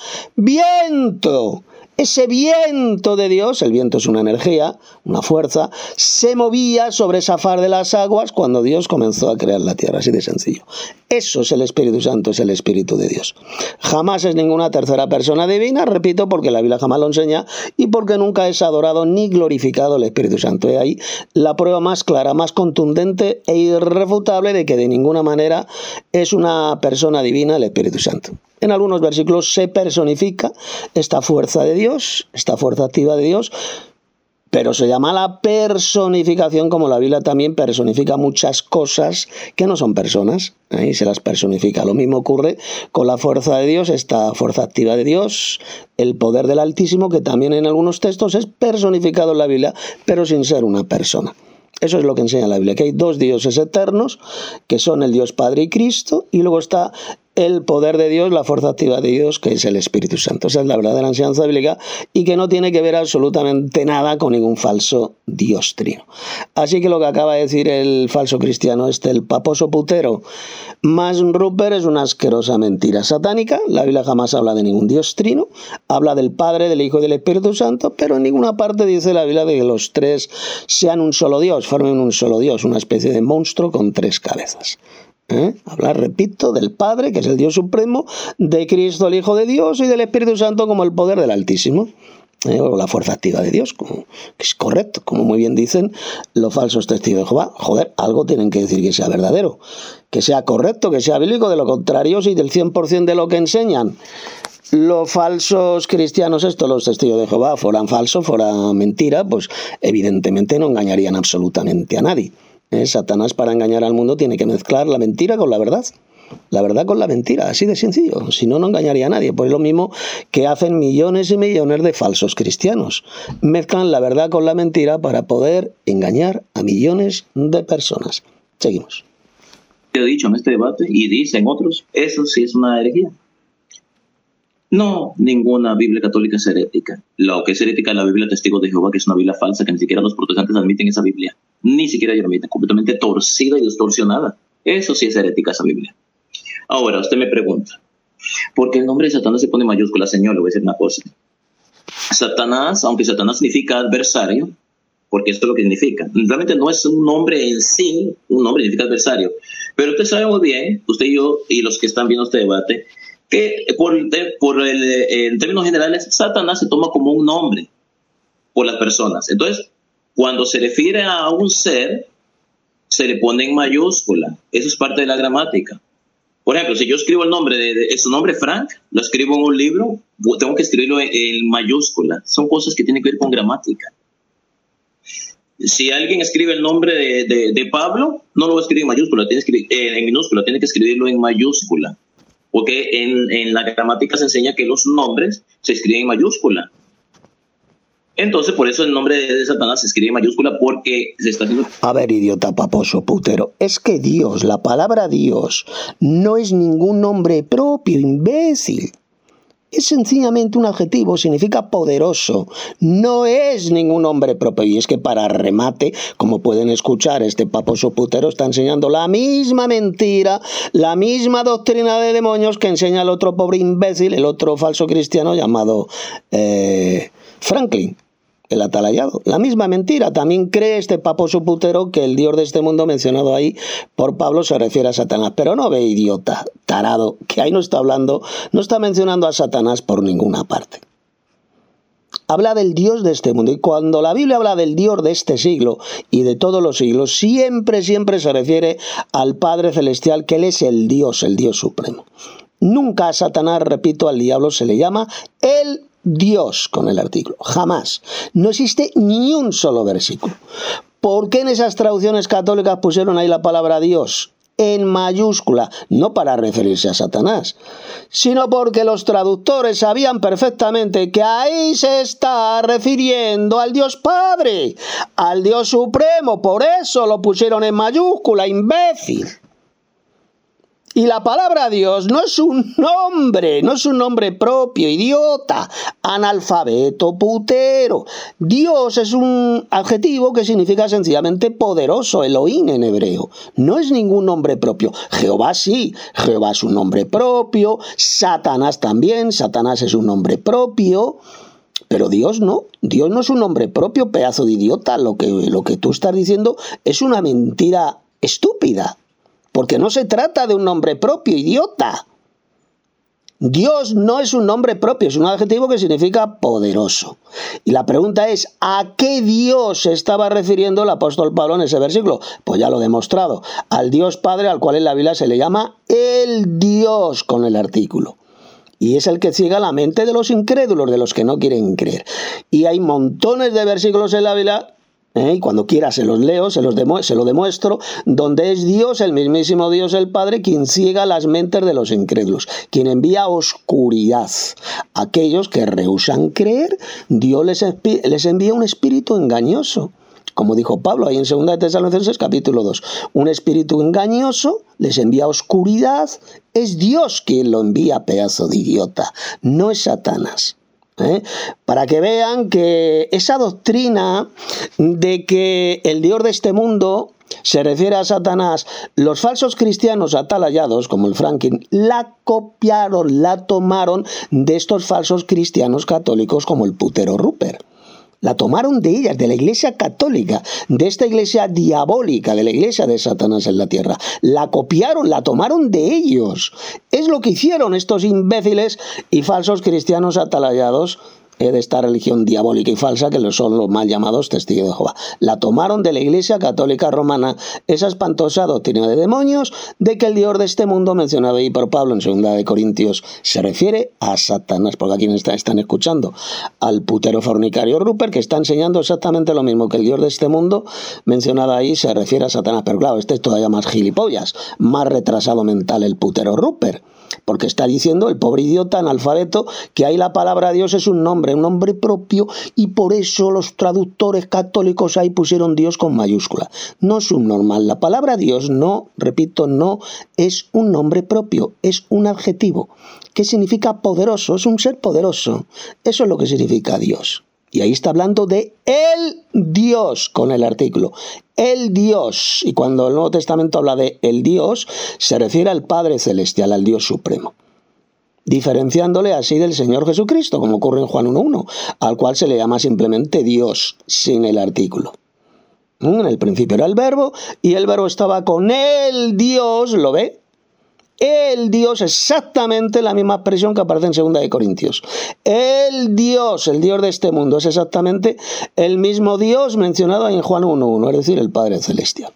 viento. Ese viento de Dios, el viento es una energía, una fuerza, se movía sobre esa faz de las aguas cuando Dios comenzó a crear la tierra, así de sencillo. Eso es el Espíritu Santo, es el Espíritu de Dios. Jamás es ninguna tercera persona divina, repito, porque la Biblia jamás lo enseña y porque nunca es adorado ni glorificado el Espíritu Santo. Y ahí la prueba más clara, más contundente e irrefutable de que de ninguna manera es una persona divina el Espíritu Santo. En algunos versículos se personifica esta fuerza de Dios, esta fuerza activa de Dios, pero se llama la personificación, como la Biblia también personifica muchas cosas que no son personas, ¿eh? Y se las personifica. Lo mismo ocurre con la fuerza de Dios, esta fuerza activa de Dios, el poder del Altísimo, que también en algunos textos es personificado en la Biblia, pero sin ser una persona. Eso es lo que enseña la Biblia, que hay dos dioses eternos, que son el Dios Padre y Cristo, y luego está el poder de Dios, la fuerza activa de Dios, que es el Espíritu Santo. Esa es la verdadera enseñanza bíblica y que no tiene que ver absolutamente nada con ningún falso Dios trino. Así que lo que acaba de decir el falso cristiano este, el paposo putero, Max Rupert, es una asquerosa mentira satánica. La Biblia jamás habla de ningún Dios trino, habla del Padre, del Hijo y del Espíritu Santo, pero en ninguna parte dice la Biblia de que los tres sean un solo Dios, formen un solo Dios, una especie de monstruo con tres cabezas. ¿Eh? Hablar, repito, del Padre, que es el Dios supremo, de Cristo, el Hijo de Dios, y del Espíritu Santo como el poder del Altísimo, ¿eh? O la fuerza activa de Dios, como, que es correcto, como muy bien dicen los falsos testigos de Jehová. Joder, algo tienen que decir que sea verdadero, que sea correcto, que sea bíblico. De lo contrario, si del cien por ciento de lo que enseñan los falsos cristianos, estos, los testigos de Jehová, fueran falsos, fuera mentira, pues evidentemente no engañarían absolutamente a nadie. ¿Eh? Satanás, para engañar al mundo, tiene que mezclar la mentira con la verdad. La verdad con la mentira, así de sencillo. Si no, no engañaría a nadie. Pues es lo mismo que hacen millones y millones de falsos cristianos. Mezclan la verdad con la mentira para poder engañar a millones de personas. Seguimos. He dicho en este debate, y dicen otros, eso sí es una herejía. No, ninguna Biblia católica es herética. Lo que es herética es la Biblia Testigos de Jehová, que es una Biblia falsa, que ni siquiera los protestantes admiten esa Biblia. Ni siquiera ellos la admiten, completamente torcida y distorsionada. Eso sí es herética, esa Biblia. Ahora, usted me pregunta, ¿por qué el nombre de Satanás se pone mayúscula? Señor, le voy a decir una cosa. Satanás, aunque Satanás significa adversario, porque esto es lo que significa, realmente no es un nombre en sí, un nombre significa adversario, pero usted sabe muy bien, usted y yo y los que están viendo este debate, que por, de, por el, en términos generales, Satanás se toma como un nombre por las personas. Entonces, cuando se refiere a un ser, se le pone en mayúscula. Eso es parte de la gramática. Por ejemplo, si yo escribo el nombre de, de su nombre Frank, lo escribo en un libro, tengo que escribirlo en, en mayúscula. Son cosas que tienen que ver con gramática. Si alguien escribe el nombre de, de, de Pablo, no lo va a escribir en mayúscula, tiene que escribir, eh, en minúscula, tiene que escribirlo en mayúscula. Porque en, en la gramática se enseña que los nombres se escriben en mayúscula. Entonces, por eso el nombre de Satanás se escribe en mayúscula, porque se está haciendo... A ver, idiota paposo putero, es que Dios, la palabra Dios, no es ningún nombre propio, imbécil. Es sencillamente un adjetivo, significa poderoso. No es ningún nombre propio. Y es que para remate, como pueden escuchar, este paposo putero está enseñando la misma mentira, la misma doctrina de demonios que enseña el otro pobre imbécil, el otro falso cristiano llamado eh, Franklin, el atalayado. La misma mentira. También cree este paposo putero que el Dios de este mundo mencionado ahí por Pablo se refiere a Satanás. Pero no ve, idiota, tarado, que ahí no está hablando, no está mencionando a Satanás por ninguna parte. Habla del Dios de este mundo. Y cuando la Biblia habla del Dios de este siglo y de todos los siglos, siempre, siempre se refiere al Padre Celestial, que Él es el Dios, el Dios supremo. Nunca a Satanás, repito, al diablo se le llama el Dios con el artículo, jamás. No existe ni un solo versículo. ¿Por qué en esas traducciones católicas pusieron ahí la palabra Dios en mayúscula? No para referirse a Satanás, sino porque los traductores sabían perfectamente que ahí se está refiriendo al Dios Padre, al Dios Supremo. Por eso lo pusieron en mayúscula, imbécil. Y la palabra Dios no es un nombre, no es un nombre propio, idiota, analfabeto, putero. Dios es un adjetivo que significa sencillamente poderoso, Elohim en hebreo. No es ningún nombre propio. Jehová sí, Jehová es un nombre propio, Satanás también, Satanás es un nombre propio. Pero Dios no, Dios no es un nombre propio, pedazo de idiota. Lo que, lo que tú estás diciendo es una mentira estúpida. Porque no se trata de un nombre propio, idiota. Dios no es un nombre propio, es un adjetivo que significa poderoso. Y la pregunta es, ¿a qué Dios se estaba refiriendo el apóstol Pablo en ese versículo? Pues ya lo he demostrado, al Dios Padre, al cual en la Biblia se le llama el Dios con el artículo. Y es el que ciega la mente de los incrédulos, de los que no quieren creer. Y hay montones de versículos en la Biblia, ¿Eh? y cuando quiera se los leo, se los demu- se lo demuestro, donde es Dios, el mismísimo Dios el Padre, quien ciega las mentes de los incrédulos, quien envía oscuridad. Aquellos que rehúsan creer, Dios les, espi- les envía un espíritu engañoso. Como dijo Pablo ahí en segunda de Tesalonicenses capítulo dos, un espíritu engañoso les envía oscuridad, es Dios quien lo envía, pedazo de idiota, no es Satanás. ¿Eh? Para que vean que esa doctrina de que el Dios de este mundo se refiere a Satanás, los falsos cristianos atalayados, como el Franklin, la copiaron, la tomaron de estos falsos cristianos católicos como el putero Rupert. La tomaron de ellas, de la iglesia católica, de esta iglesia diabólica, de la iglesia de Satanás en la tierra. La copiaron, la tomaron de ellos. Es lo que hicieron estos imbéciles y falsos cristianos atalayados de esta religión diabólica y falsa que son los mal llamados testigos de Jehová. La tomaron de la Iglesia Católica Romana, esa espantosa doctrina de demonios de que el Dios de este mundo mencionado ahí por Pablo en segunda de Corintios se refiere a Satanás, porque aquí están, están escuchando al putero fornicario Rupert, que está enseñando exactamente lo mismo, que el Dios de este mundo mencionado ahí se refiere a Satanás. Pero claro, este es todavía más gilipollas, más retrasado mental el putero Rupert, porque está diciendo el pobre idiota analfabeto que ahí la palabra Dios es un nombre, un nombre propio, y por eso los traductores católicos ahí pusieron Dios con mayúscula. No es un normal. La palabra Dios no, repito, no es un nombre propio, es un adjetivo que significa poderoso, es un ser poderoso. Eso es lo que significa Dios. Y ahí está hablando de el Dios con el artículo. El Dios. Y cuando el Nuevo Testamento habla de el Dios, se refiere al Padre Celestial, al Dios Supremo. diferenciándole así del Señor Jesucristo, como ocurre en Juan uno uno, al cual se le llama simplemente Dios, sin el artículo. En el principio era el verbo, y el verbo estaba con el Dios, ¿lo ve? El Dios, exactamente la misma expresión que aparece en segunda de Corintios. El Dios, el Dios de este mundo, es exactamente el mismo Dios mencionado en Juan uno uno, es decir, el Padre Celestial.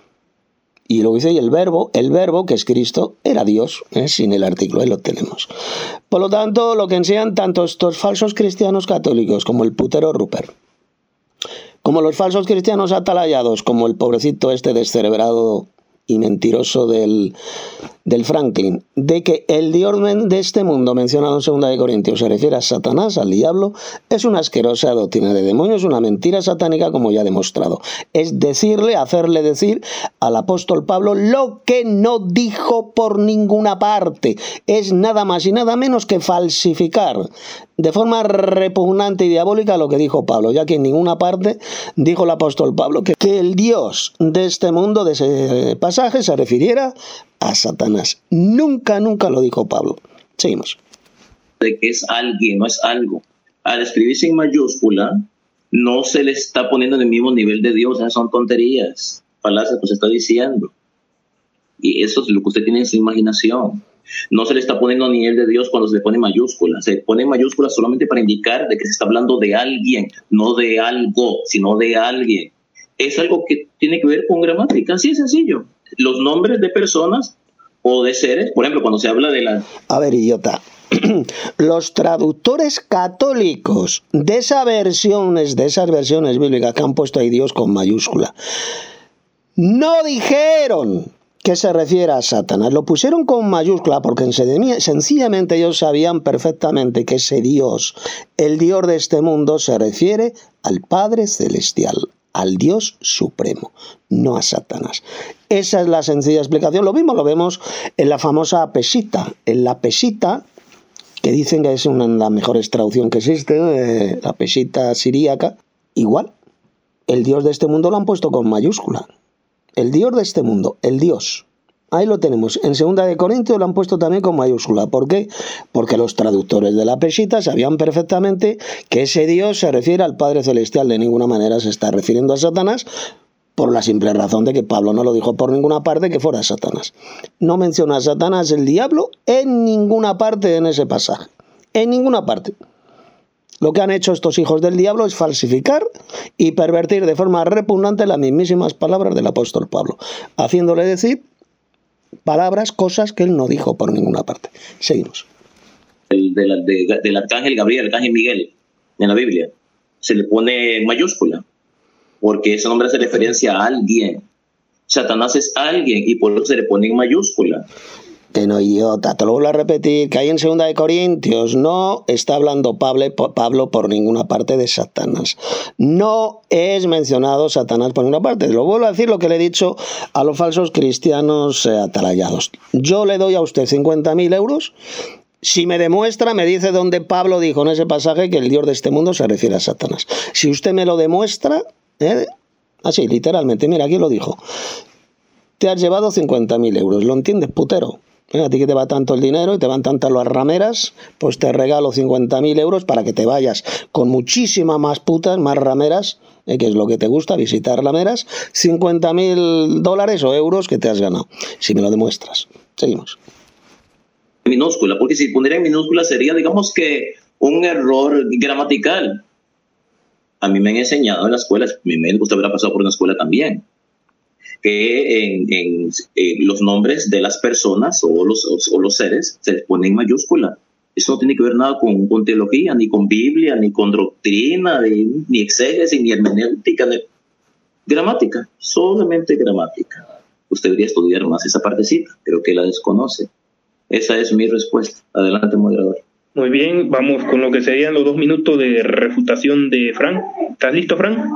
Y luego dice, y el verbo, el verbo que es Cristo, era Dios, ¿eh? Sin el artículo, ahí lo tenemos. Por lo tanto, lo que enseñan tanto estos falsos cristianos católicos como el putero Rupert, como los falsos cristianos atalayados, como el pobrecito este descerebrado y mentiroso del, del Franklin, de que el Dios de este mundo mencionado en segunda de Corintios se refiere a Satanás, al diablo, es una asquerosa doctrina de demonios, una mentira satánica, como ya he demostrado. Es decirle, hacerle decir al apóstol Pablo lo que no dijo por ninguna parte. Es nada más y nada menos que falsificar de forma repugnante y diabólica lo que dijo Pablo, ya que en ninguna parte dijo el apóstol Pablo que, que el Dios de este mundo, de ese pasaje, se refiriera a Satanás. Nunca, nunca lo dijo Pablo. Seguimos. De que es alguien, no es algo. Al escribirse en mayúscula, no se le está poniendo en el mismo nivel de Dios. Esas son tonterías, falacias que se está diciendo. Y eso es lo que usted tiene en su imaginación. No se le está poniendo a nivel de Dios cuando se le pone mayúscula. Se pone mayúscula solamente para indicar de que se está hablando de alguien, no de algo, sino de alguien. Es algo que tiene que ver con gramática, así de sencillo. Los nombres de personas o de seres, por ejemplo, cuando se habla de la... A ver, idiota. Los traductores católicos de esas versiones, de esas versiones bíblicas que han puesto ahí Dios con mayúscula, no dijeron que se refiere a Satanás, lo pusieron con mayúscula porque sencillamente ellos sabían perfectamente que ese Dios, el Dios de este mundo, se refiere al Padre Celestial, al Dios Supremo, no a Satanás. Esa es la sencilla explicación. Lo mismo lo vemos en la famosa Pesita. En la Pesita, que dicen que es una de las mejores traducciones que existe, eh, la Pesita siríaca, igual, el Dios de este mundo lo han puesto con mayúscula. El Dios de este mundo, el Dios. Ahí lo tenemos. En segunda de Corintios lo han puesto también con mayúscula. ¿Por qué? Porque los traductores de la Pesita sabían perfectamente que ese Dios se refiere al Padre Celestial. De ninguna manera se está refiriendo a Satanás, por la simple razón de que Pablo no lo dijo por ninguna parte que fuera Satanás. No menciona a Satanás, el diablo, en ninguna parte en ese pasaje. En ninguna parte. Lo que han hecho estos hijos del diablo es falsificar y pervertir de forma repugnante las mismísimas palabras del apóstol Pablo, haciéndole decir palabras, cosas que él no dijo por ninguna parte. Seguimos. El de la, de, del arcángel Gabriel, el arcángel Miguel, en la Biblia, se le pone mayúscula, porque ese nombre hace referencia a alguien. Satanás es alguien y por eso se le pone en mayúscula. Que no, idiota, te lo vuelvo a repetir, que ahí en segunda de Corintios no está hablando Pablo, Pablo por ninguna parte de Satanás. No es mencionado Satanás por ninguna parte. Lo vuelvo a decir lo que le he dicho a los falsos cristianos eh, atalayados. Yo le doy a usted cincuenta mil euros si me demuestra, me dice dónde Pablo dijo en ese pasaje que el Dios de este mundo se refiere a Satanás. Si usted me lo demuestra, eh, así, literalmente, mira, aquí lo dijo. Te has llevado cincuenta mil euros, ¿lo entiendes, putero? A ti que te va tanto el dinero y te van tantas las rameras, pues te regalo cincuenta mil euros para que te vayas con muchísimas más putas, más rameras, eh, que es lo que te gusta, visitar rameras, cincuenta mil dólares o euros que te has ganado, si me lo demuestras. Seguimos. Minúscula, porque si pondría en minúscula sería, digamos que, un error gramatical. A mí me han enseñado en la escuela, a mí me gusta haber pasado por una escuela también, que en, en, en los nombres de las personas o los, o, o los seres se les pone en mayúscula. Eso no tiene que ver nada con, con teología, ni con Biblia, ni con doctrina, ni, ni exégesis, ni hermenéutica, ni gramática, solamente gramática. Usted debería estudiar más esa partecita, creo que la desconoce. Esa es mi respuesta. Adelante, moderador. Muy bien, vamos con lo que serían los dos minutos de refutación de Fran. ¿Estás listo, Fran?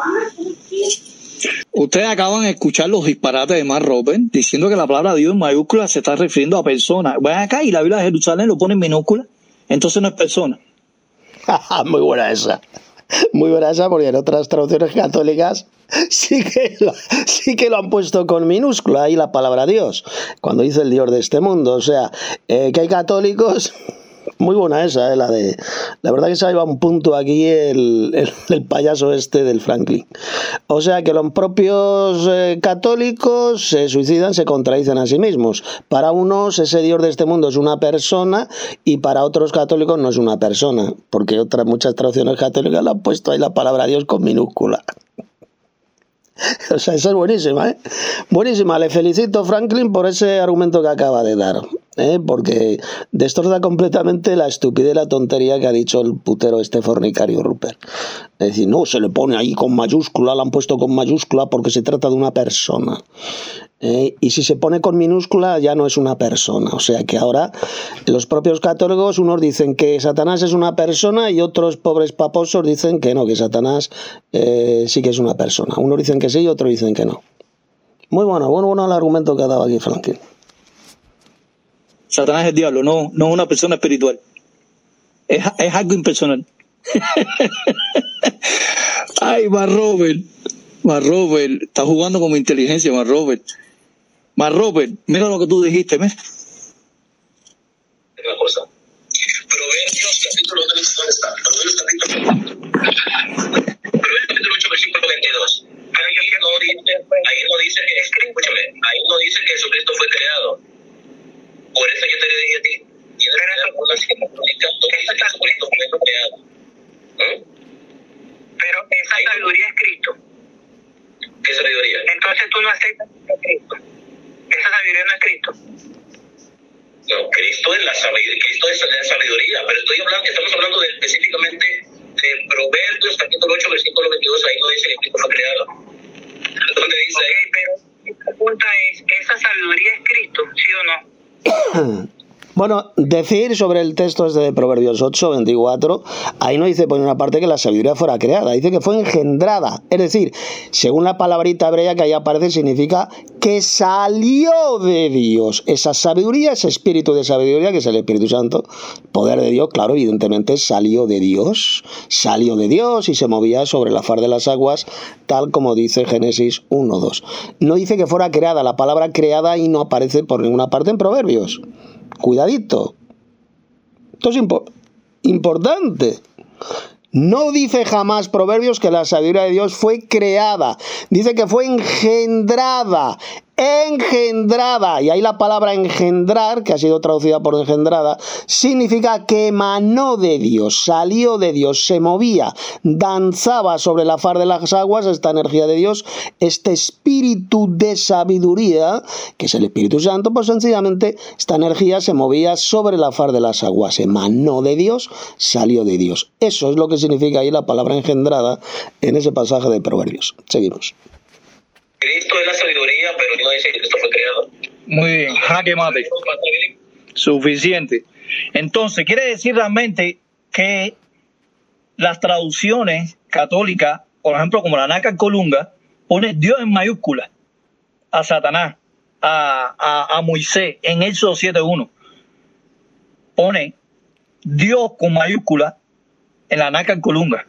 Ustedes acaban de escuchar los disparates de Mark Rober diciendo que la palabra Dios en mayúscula se está refiriendo a personas. Vayan acá y la Biblia de Jerusalén lo pone en minúscula, entonces no es persona. Muy buena esa. Muy buena esa, porque en otras traducciones católicas sí que, lo, sí que lo han puesto con minúscula, ahí la palabra Dios, cuando dice el Dios de este mundo. O sea, eh, que hay católicos... Muy buena esa, eh, la de... La verdad que se ha llevado un punto aquí el, el, el payaso este del Franklin. O sea que los propios eh, católicos se suicidan, se contradicen a sí mismos. Para unos ese Dios de este mundo es una persona y para otros católicos no es una persona, porque otras muchas traducciones católicas le han puesto ahí la palabra Dios con minúscula. O sea, esa es buenísima, ¿eh? Buenísima. Le felicito, Franklin, por ese argumento que acaba de dar, ¿eh? Porque destroza completamente la estupidez y la tontería que ha dicho el putero este fornicario Rupert. Es decir, no, se le pone ahí con mayúscula, la han puesto con mayúscula porque se trata de una persona. Eh, y si se pone con minúscula ya no es una persona. O sea que ahora los propios católicos, unos dicen que Satanás es una persona y otros pobres paposos dicen que no, que Satanás eh, sí que es una persona. Unos dicen que sí y otros dicen que no. Muy bueno, bueno, bueno el argumento que ha dado aquí Franklin. Satanás es el diablo, no, no es una persona espiritual. Es, es algo impersonal. Ay, Mar Robert. Mar Robert, está jugando con mi inteligencia, Mar Robert. Mar Robert, mira lo que tú dijiste, ¿me? Una cosa. Proverbios capítulo tres, ¿dónde está? Proverbios capítulo Proverbios capítulo ocho, versículo veintidós. Ahí no dice, ahí no dice que, escúchame, ahí no dice que Jesucristo fue creado. Por eso yo te le dije a ti, y no era la población comunicando que Jesucristo fue creado. ¿Eh? Pero esa sabiduría es Cristo. ¿Qué sabiduría? Entonces tú no aceptas a Cristo. Esa sabiduría no es Cristo. No, Cristo es la sabiduría, Cristo es la sabiduría, pero estoy hablando, estamos hablando de, específicamente de Proverbios capítulo ocho, versículo veintidós, ahí no dice que Cristo fue creado. ¿Dónde dice ahí? Okay, pero mi pregunta es, ¿esa sabiduría es Cristo, sí o no? Bueno, decir sobre el texto este de Proverbios ocho, veinticuatro, ahí no dice por una parte que la sabiduría fuera creada, dice que fue engendrada. Es decir, según la palabrita hebrea que ahí aparece, significa que salió de Dios. Esa sabiduría, ese espíritu de sabiduría, que es el Espíritu Santo, poder de Dios, claro, evidentemente salió de Dios, salió de Dios y se movía sobre la faz de las aguas, tal como dice Génesis uno, dos. No dice que fuera creada, la palabra creada y no aparece por ninguna parte en Proverbios. Cuidadito. Esto es impo- importante. No dice jamás Proverbios que la sabiduría de Dios fue creada. Dice que fue engendrada. Engendrada. Y ahí la palabra engendrar, que ha sido traducida por engendrada, significa que emanó de Dios, salió de Dios, se movía, danzaba sobre la faz de las aguas, esta energía de Dios, este espíritu de sabiduría, que es el Espíritu Santo, pues sencillamente esta energía se movía sobre la faz de las aguas, emanó de Dios, salió de Dios. Eso es lo que significa ahí la palabra engendrada en ese pasaje de Proverbios. Seguimos. Cristo es la sabiduría, pero no dice que Cristo fue creado. Muy bien, jaque mate. Suficiente. Entonces, quiere decir realmente que las traducciones católicas, por ejemplo, como la Nácar Colunga, pone Dios en mayúscula a Satanás, a, a, a Moisés, en Éxodo siete uno. Pone Dios con mayúscula en la Nácar Colunga.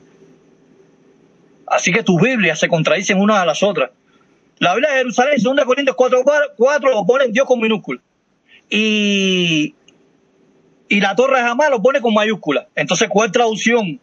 Así que tus Biblias se contradicen unas a las otras. La Biblia de Jerusalén, segunda Corintios cuatro, cuatro, lo pone Dios con minúscula. Y, y la Torre Jamás lo pone con mayúscula. Entonces, ¿cuál traducción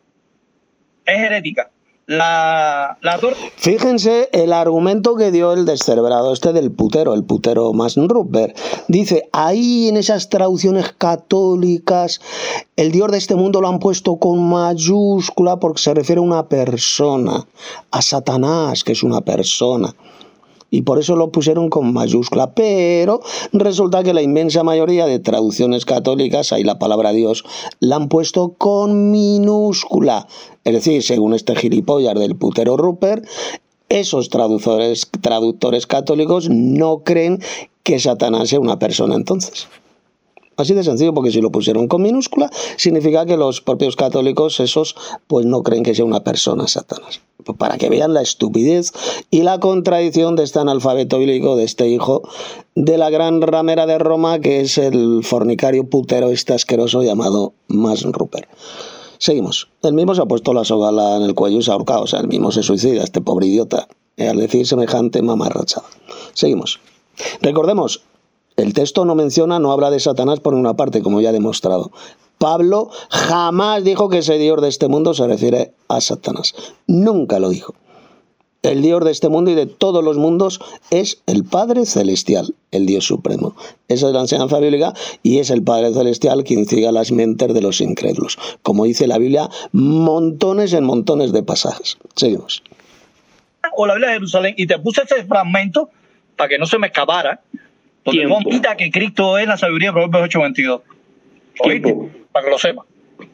es herética? La, la torre... Fíjense el argumento que dio el descerebrado este del putero, el putero Max Rupert. Dice, ahí en esas traducciones católicas, el Dios de este mundo lo han puesto con mayúscula porque se refiere a una persona, a Satanás, que es una persona. Y por eso lo pusieron con mayúscula. Pero resulta que la inmensa mayoría de traducciones católicas, ahí la palabra Dios, la han puesto con minúscula. Es decir, según este gilipollas del putero Rupert, esos traductores, traductores católicos no creen que Satanás sea una persona entonces. Así de sencillo, porque si lo pusieron con minúscula, significa que los propios católicos, esos, pues no creen que sea una persona Satanás. Pues para que vean la estupidez y la contradicción de este analfabeto bíblico, de este hijo de la gran ramera de Roma, que es el fornicario putero este asqueroso llamado Max Rupert. Seguimos. El mismo se ha puesto la soga en el cuello y se ha ahorcado. O sea, el mismo se suicida, este pobre idiota, al decir semejante mamarrachada. Seguimos. Recordemos, el texto no menciona, no habla de Satanás por una parte, como ya he demostrado. Pablo jamás dijo que ese Dios de este mundo se refiere a Satanás. Nunca lo dijo. El Dios de este mundo y de todos los mundos es el Padre Celestial, el Dios Supremo. Esa es la enseñanza bíblica y es el Padre Celestial quien ciega las mentes de los incrédulos. Como dice la Biblia, montones en montones de pasajes. Seguimos. O la Biblia de Jerusalén, y te puse ese fragmento para que no se me escapara, donde compita que Cristo es la sabiduría de Proverbios ocho veintidós. ¿Oíste? Para que lo sepa.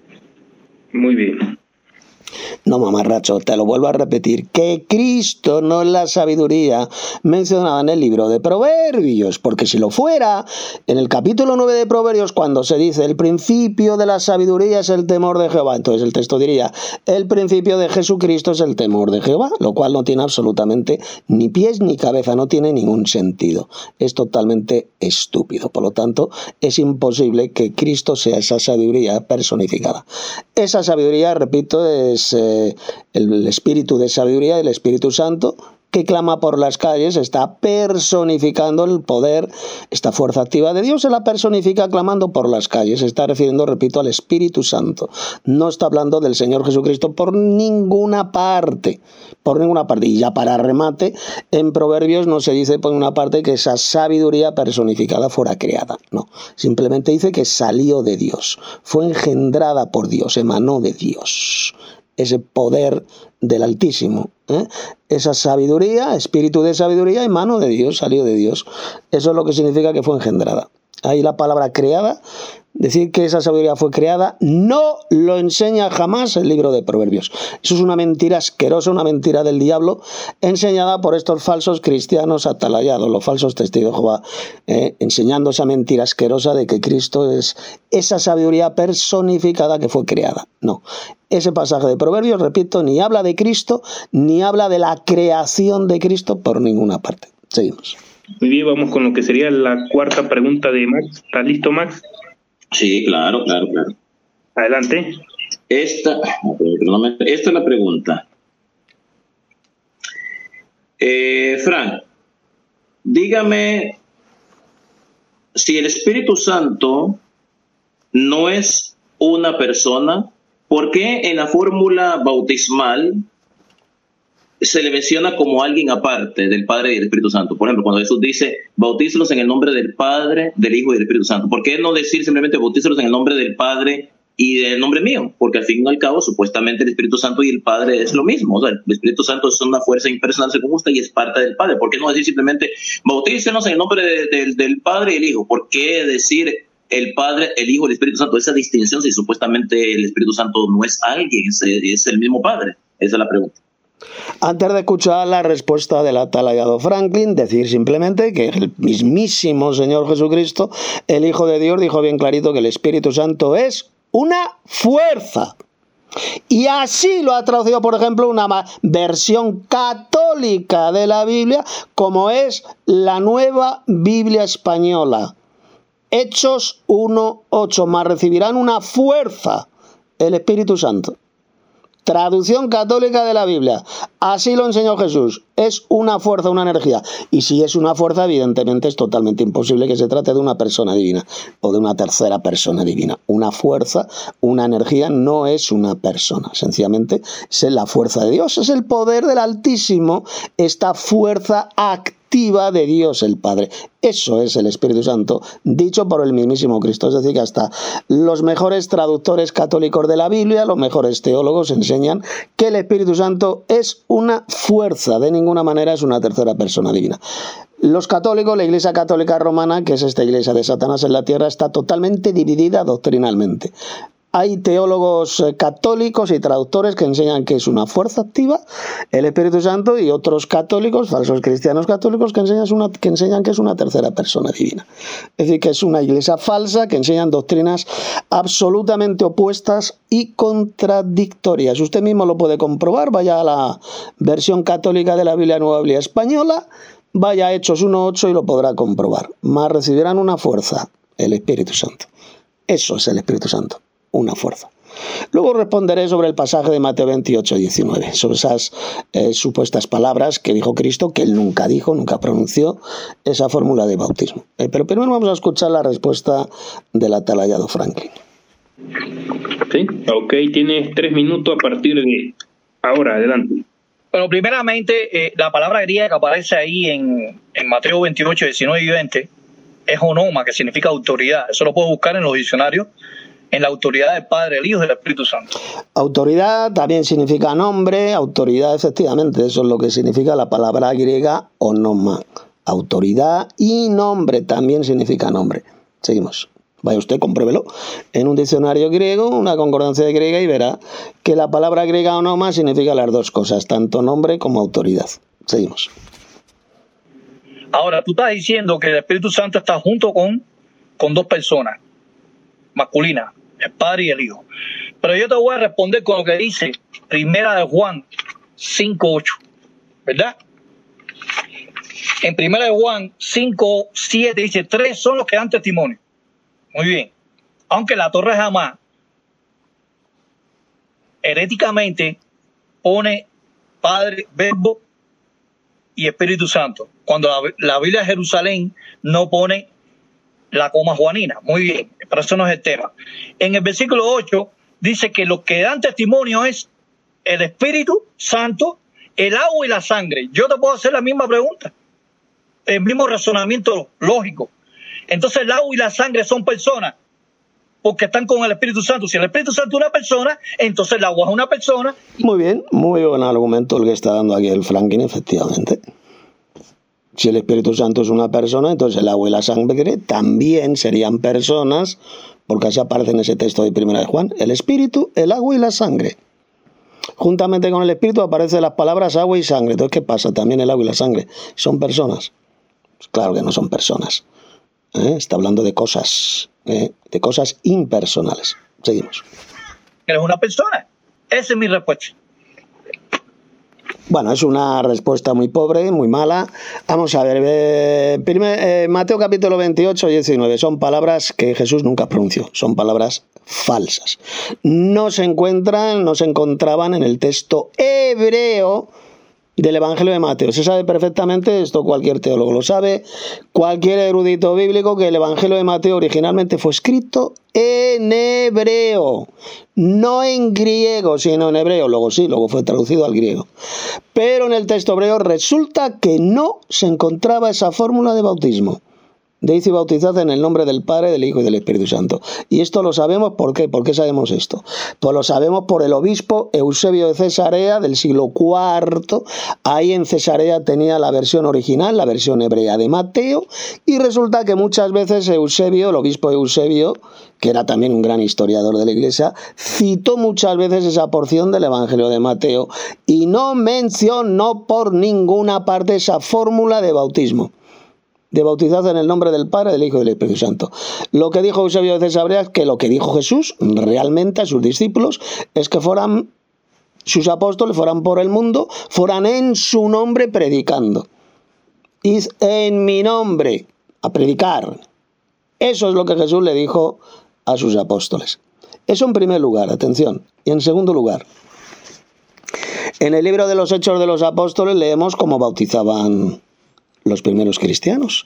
Muy bien. No, mamarracho, te lo vuelvo a repetir, que Cristo no es la sabiduría mencionada en el libro de Proverbios, porque si lo fuera, en el capítulo nueve de Proverbios, cuando se dice el principio de la sabiduría es el temor de Jehová, entonces el texto diría, el principio de Jesucristo es el temor de Jehová, lo cual no tiene absolutamente ni pies ni cabeza, no tiene ningún sentido, es totalmente estúpido, por lo tanto, es imposible que Cristo sea esa sabiduría personificada. Esa sabiduría, repito, es Eh, el espíritu de sabiduría, el Espíritu Santo, que clama por las calles, está personificando el poder, esta fuerza activa de Dios, se la personifica clamando por las calles, se está refiriendo, repito, al Espíritu Santo, no está hablando del Señor Jesucristo por ninguna parte, por ninguna parte, y ya para remate, en Proverbios no se dice por una parte que esa sabiduría personificada fuera creada, no, simplemente dice que salió de Dios, fue engendrada por Dios, emanó de Dios. Ese poder del Altísimo, ¿eh? Esa sabiduría, espíritu de sabiduría, en mano de Dios, salió de Dios. Eso es lo que significa que fue engendrada. Ahí la palabra creada, decir que esa sabiduría fue creada, no lo enseña jamás el libro de Proverbios. Eso es una mentira asquerosa, una mentira del diablo, enseñada por estos falsos cristianos atalayados, los falsos testigos de Jehová, eh, enseñando esa mentira asquerosa de que Cristo es esa sabiduría personificada que fue creada. No. Ese pasaje de Proverbios, repito, ni habla de Cristo, ni habla de la creación de Cristo por ninguna parte. Seguimos. Muy bien, vamos con lo que sería la cuarta pregunta de Max. ¿Estás listo, Max? Sí, claro, claro, claro. Adelante. Esta, perdóname, esta es la pregunta. Eh, Frank, dígame si el Espíritu Santo no es una persona, ¿por qué en la fórmula bautismal se le menciona como alguien aparte del Padre y del Espíritu Santo? Por ejemplo, cuando Jesús dice, bautízalos en el nombre del Padre, del Hijo y del Espíritu Santo. ¿Por qué no decir simplemente bautízalos en el nombre del Padre y del nombre mío? Porque al fin y al cabo, supuestamente el Espíritu Santo y el Padre es lo mismo. O sea, el Espíritu Santo es una fuerza impersonal según usted y es parte del Padre. ¿Por qué no decir simplemente bautícenos en el nombre de, de, del Padre y el Hijo? ¿Por qué decir el Padre, el Hijo y el Espíritu Santo? Esa distinción, si supuestamente el Espíritu Santo no es alguien, es, es el mismo Padre. Esa es la pregunta. Antes de escuchar la respuesta del atalayado Franklin, decir simplemente que el mismísimo Señor Jesucristo, el Hijo de Dios, dijo bien clarito que el Espíritu Santo es una fuerza. Y así lo ha traducido, por ejemplo, una versión católica de la Biblia, como es la Nueva Biblia Española. Hechos uno ocho, más recibirán una fuerza, el Espíritu Santo. Traducción católica de la Biblia. Así lo enseñó Jesús. Es una fuerza, una energía. Y si es una fuerza, evidentemente es totalmente imposible que se trate de una persona divina o de una tercera persona divina. Una fuerza, una energía no es una persona. Sencillamente es la fuerza de Dios. Es el poder del Altísimo. Esta fuerza activa de Dios el Padre. Eso es el Espíritu Santo, dicho por el mismísimo Cristo. Es decir, que hasta los mejores traductores católicos de la Biblia, los mejores teólogos enseñan que el Espíritu Santo es una fuerza, de ninguna manera es una tercera persona divina. Los católicos, la Iglesia Católica Romana, que es esta iglesia de Satanás en la tierra, está totalmente dividida doctrinalmente. Hay teólogos católicos y traductores que enseñan que es una fuerza activa, el Espíritu Santo, y otros católicos, falsos cristianos católicos, que enseñan, una, que enseñan que es una tercera persona divina. Es decir, que es una iglesia falsa, que enseñan doctrinas absolutamente opuestas y contradictorias. Usted mismo lo puede comprobar, vaya a la versión católica de la Biblia Nueva Biblia Española, vaya a Hechos uno ocho y lo podrá comprobar. Mas recibirán una fuerza, el Espíritu Santo. Eso es el Espíritu Santo. Una fuerza. Luego responderé sobre el pasaje de Mateo veintiocho, diecinueve, sobre esas eh, supuestas palabras que dijo Cristo, que él nunca dijo, nunca pronunció esa fórmula de bautismo. Eh, pero primero vamos a escuchar la respuesta del atalayado Franklin. Sí, ok, tienes tres minutos a partir de ahora, adelante. Bueno, primeramente, eh, la palabra griega que aparece ahí en, en Mateo veintiocho, diecinueve y veinte es onoma, que significa autoridad. Eso lo puedes buscar en los diccionarios, en la autoridad del Padre, del Hijo y del Espíritu Santo. Autoridad también significa nombre, autoridad efectivamente, eso es lo que significa la palabra griega onoma. Autoridad y nombre también significa nombre. Seguimos. Vaya usted, compruébelo en un diccionario griego, una concordancia de griega, y verá que la palabra griega onoma significa las dos cosas, tanto nombre como autoridad. Seguimos. Ahora, tú estás diciendo que el Espíritu Santo está junto con, con dos personas masculinas, el Padre y el Hijo. Pero yo te voy a responder con lo que dice Primera de Juan cinco ocho, ¿verdad? En Primera de Juan cinco siete dice, tres son los que dan testimonio. Muy bien. Aunque la Torre Jamás heréticamente pone Padre, Verbo y Espíritu Santo, cuando la, la Biblia de Jerusalén no pone la coma juanina. Muy bien, pero eso no es el tema. En el versículo ocho dice que lo que dan testimonio es el Espíritu Santo, el agua y la sangre. Yo te puedo hacer la misma pregunta, el mismo razonamiento lógico. Entonces el agua y la sangre son personas porque están con el Espíritu Santo. Si el Espíritu Santo es una persona, entonces el agua es una persona. Muy bien, muy buen argumento el que está dando aquí el Franklin, efectivamente. Si el Espíritu Santo es una persona, entonces el agua y la sangre también serían personas, porque así aparece en ese texto de Primera de Juan. El Espíritu, el agua y la sangre. Juntamente con el Espíritu aparecen las palabras agua y sangre. Entonces, ¿qué pasa? También el agua y la sangre son personas. Pues claro que no son personas. ¿Eh? Está hablando de cosas, ¿eh? de cosas impersonales. Seguimos. ¿Eres una persona? Esa es mi respuesta. Bueno, es una respuesta muy pobre, muy mala. Vamos a ver, eh, primer, eh, Mateo capítulo veintiocho, diecinueve. Son palabras que Jesús nunca pronunció, son palabras falsas. No se encuentran, no se encontraban en el texto hebreo del Evangelio de Mateo. Se sabe perfectamente, esto cualquier teólogo lo sabe, cualquier erudito bíblico, que el Evangelio de Mateo originalmente fue escrito en hebreo, no en griego, sino en hebreo. Luego sí, luego fue traducido al griego. Pero en el texto hebreo resulta que no se encontraba esa fórmula de bautismo. Dice bautizad en el nombre del Padre, del Hijo y del Espíritu Santo. Y esto lo sabemos, ¿por qué? ¿Por qué sabemos esto? Pues lo sabemos por el obispo Eusebio de Cesarea del siglo cuarto. Ahí en Cesarea tenía la versión original, la versión hebrea de Mateo, y resulta que muchas veces Eusebio, el obispo Eusebio, que era también un gran historiador de la Iglesia, citó muchas veces esa porción del Evangelio de Mateo y no mencionó por ninguna parte esa fórmula de bautismo. De bautizar en el nombre del Padre, del Hijo y del Espíritu Santo. Lo que dijo Eusebio de Cesarea es que lo que dijo Jesús realmente a sus discípulos es que fueran sus apóstoles, fueran por el mundo, fueran en su nombre predicando. Id en mi nombre a predicar. Eso es lo que Jesús le dijo a sus apóstoles. Eso en primer lugar, atención. Y en segundo lugar, en el libro de los Hechos de los Apóstoles leemos cómo bautizaban los primeros cristianos.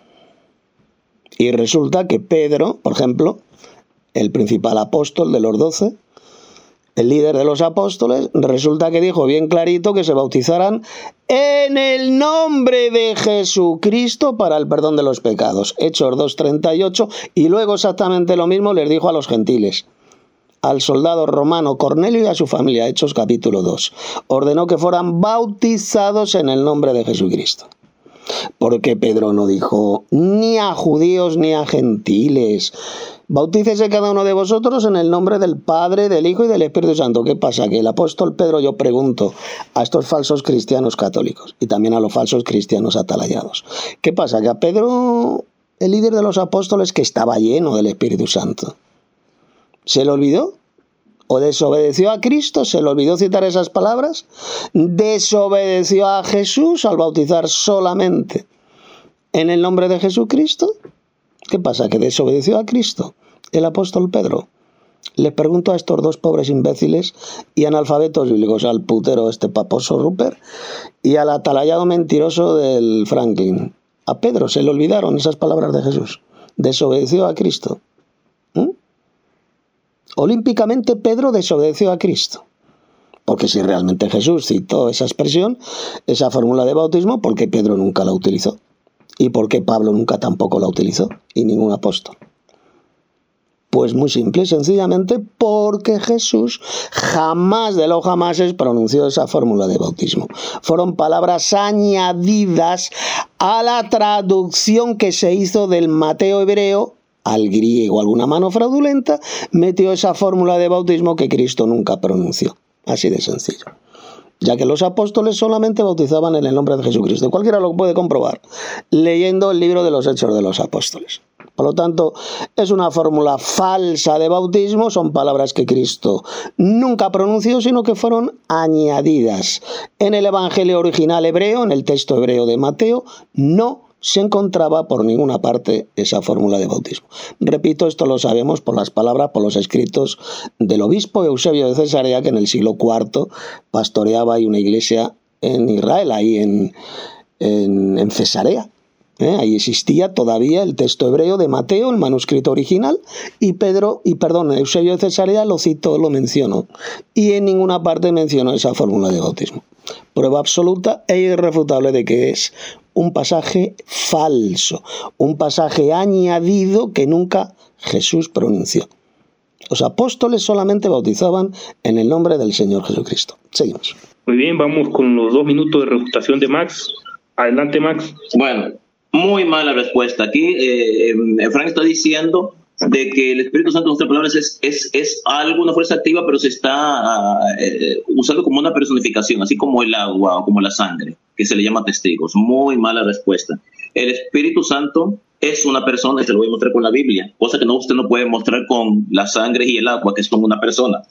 Y resulta que Pedro, por ejemplo, el principal apóstol de los doce, el líder de los apóstoles, resulta que dijo bien clarito que se bautizaran en el nombre de Jesucristo para el perdón de los pecados. Hechos dos treinta y ocho, y luego exactamente lo mismo les dijo a los gentiles. Al soldado romano Cornelio y a su familia, Hechos capítulo dos. Ordenó que fueran bautizados en el nombre de Jesucristo. Porque Pedro no dijo ni a judíos ni a gentiles: bautícese cada uno de vosotros en el nombre del Padre, del Hijo y del Espíritu Santo. ¿Qué pasa? Que el apóstol Pedro, yo pregunto a estos falsos cristianos católicos y también a los falsos cristianos atalayados, ¿qué pasa? Que a Pedro, el líder de los apóstoles, que estaba lleno del Espíritu Santo, ¿se le olvidó? ¿O desobedeció a Cristo? ¿Se le olvidó citar esas palabras? ¿Desobedeció a Jesús al bautizar solamente en el nombre de Jesucristo? ¿Qué pasa? ¿Que desobedeció a Cristo el apóstol Pedro? Les pregunto a estos dos pobres imbéciles y analfabetos bíblicos, al putero este paposo Rupert y al atalayado mentiroso del Franklin. A Pedro se le olvidaron esas palabras de Jesús. Desobedeció a Cristo. ¿Mm? Olímpicamente Pedro desobedeció a Cristo. Porque si realmente Jesús citó esa expresión, esa fórmula de bautismo, ¿por qué Pedro nunca la utilizó? ¿Y por qué Pablo nunca tampoco la utilizó? Y ningún apóstol. Pues muy simple, sencillamente porque Jesús jamás de los jamases pronunció esa fórmula de bautismo. Fueron palabras añadidas a la traducción que se hizo del Mateo hebreo al griego. Alguna mano fraudulenta metió esa fórmula de bautismo que Cristo nunca pronunció. Así de sencillo. Ya que los apóstoles solamente bautizaban en el nombre de Jesucristo. Cualquiera lo puede comprobar leyendo el libro de los Hechos de los Apóstoles. Por lo tanto, es una fórmula falsa de bautismo, son palabras que Cristo nunca pronunció, sino que fueron añadidas. En el Evangelio original hebreo, en el texto hebreo de Mateo, no se encontraba por ninguna parte esa fórmula de bautismo. Repito, esto lo sabemos por las palabras, por los escritos del obispo Eusebio de Cesarea, que en el siglo cuarto pastoreaba ahí una iglesia en Israel, ahí en, en, en Cesarea. ¿Eh? Ahí existía todavía el texto hebreo de Mateo, el manuscrito original, y Pedro, y perdón, Eusebio de Cesarea lo citó, lo mencionó, y en ninguna parte mencionó esa fórmula de bautismo. Prueba absoluta e irrefutable de que es un pasaje falso, un pasaje añadido que nunca Jesús pronunció. Los apóstoles solamente bautizaban en el nombre del Señor Jesucristo. Seguimos. Muy bien, vamos con los dos minutos de refutación de Max. Adelante, Max. Bueno, muy mala respuesta. Aquí eh, Frank está diciendo de que el Espíritu Santo, en otras palabras, es, es, es algo, una fuerza activa, pero se está eh, usando como una personificación, así como el agua o como la sangre, que se le llama testigos. Muy mala respuesta. El Espíritu Santo es una persona, y se lo voy a mostrar con la Biblia, cosa que no, usted no puede mostrar con la sangre y el agua, que es como una persona.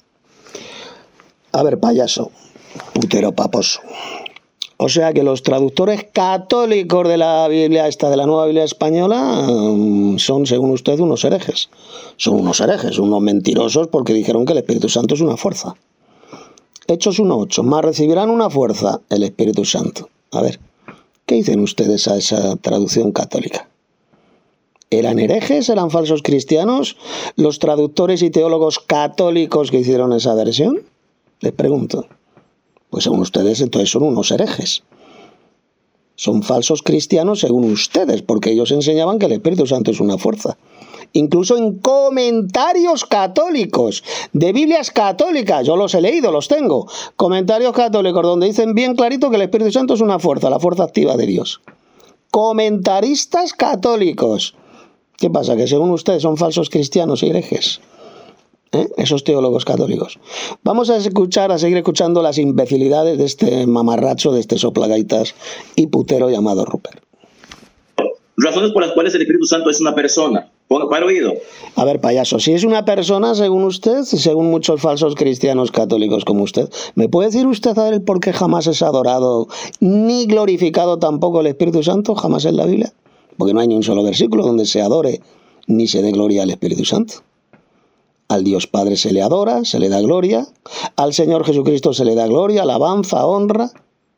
A ver, payaso, putero paposo. O sea que los traductores católicos de la Biblia, esta de la Nueva Biblia Española, son, según usted, unos herejes. Son unos herejes, unos mentirosos, porque dijeron que el Espíritu Santo es una fuerza. Hechos uno ocho, más recibirán una fuerza, el Espíritu Santo. A ver, ¿qué dicen ustedes a esa traducción católica? ¿Eran herejes? ¿Eran falsos cristianos los traductores y teólogos católicos que hicieron esa versión? Les pregunto. Pues según ustedes, entonces son unos herejes. Son falsos cristianos según ustedes, porque ellos enseñaban que el Espíritu Santo es una fuerza. Incluso en comentarios católicos, de Biblias católicas, yo los he leído, los tengo, comentarios católicos donde dicen bien clarito que el Espíritu Santo es una fuerza, la fuerza activa de Dios. Comentaristas católicos. ¿Qué pasa? ¿Que según ustedes son falsos cristianos y herejes? ¿Eh? Esos teólogos católicos. Vamos a escuchar, a seguir escuchando las imbecilidades de este mamarracho, de este soplagaitas y putero llamado Rupert. Razones por las cuales el Espíritu Santo es una persona. Para oído. A ver, payaso, si es una persona, según usted, y según muchos falsos cristianos católicos como usted, ¿me puede decir usted a ver el por qué jamás es adorado ni glorificado tampoco el Espíritu Santo, jamás en la Biblia? Porque no hay ni un solo versículo donde se adore ni se dé gloria al Espíritu Santo. Al Dios Padre se le adora, se le da gloria. Al Señor Jesucristo se le da gloria, alabanza, honra.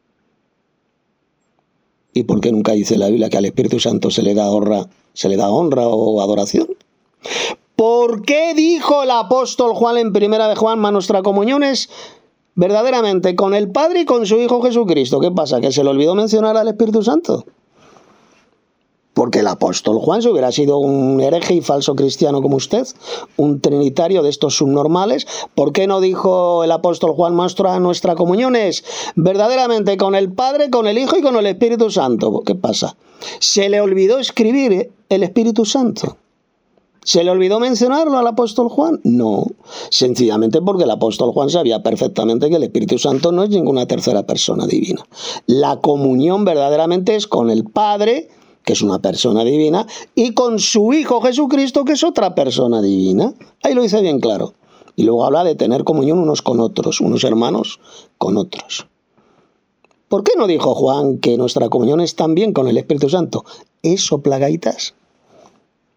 ¿Y por qué nunca dice la Biblia que al Espíritu Santo se le da honra, se le da honra o adoración? ¿Por qué dijo el apóstol Juan en primera de Juan, más nuestra comunión es verdaderamente con el Padre y con su Hijo Jesucristo? ¿Qué pasa? ¿Que se le olvidó mencionar al Espíritu Santo? Porque el apóstol Juan, si hubiera sido un hereje y falso cristiano como usted, un trinitario de estos subnormales, ¿por qué no dijo el apóstol Juan, nuestra, nuestra comunión es verdaderamente con el Padre, con el Hijo y con el Espíritu Santo? ¿Qué pasa? ¿Se le olvidó escribir el Espíritu Santo? ¿Se le olvidó mencionarlo al apóstol Juan? No, sencillamente porque el apóstol Juan sabía perfectamente que el Espíritu Santo no es ninguna tercera persona divina. La comunión verdaderamente es con el Padre, que es una persona divina, y con su Hijo Jesucristo, que es otra persona divina. Ahí lo dice bien claro. Y luego habla de tener comunión unos con otros, unos hermanos con otros. ¿Por qué no dijo Juan que nuestra comunión es también con el Espíritu Santo? ¿Eso, plagaitas?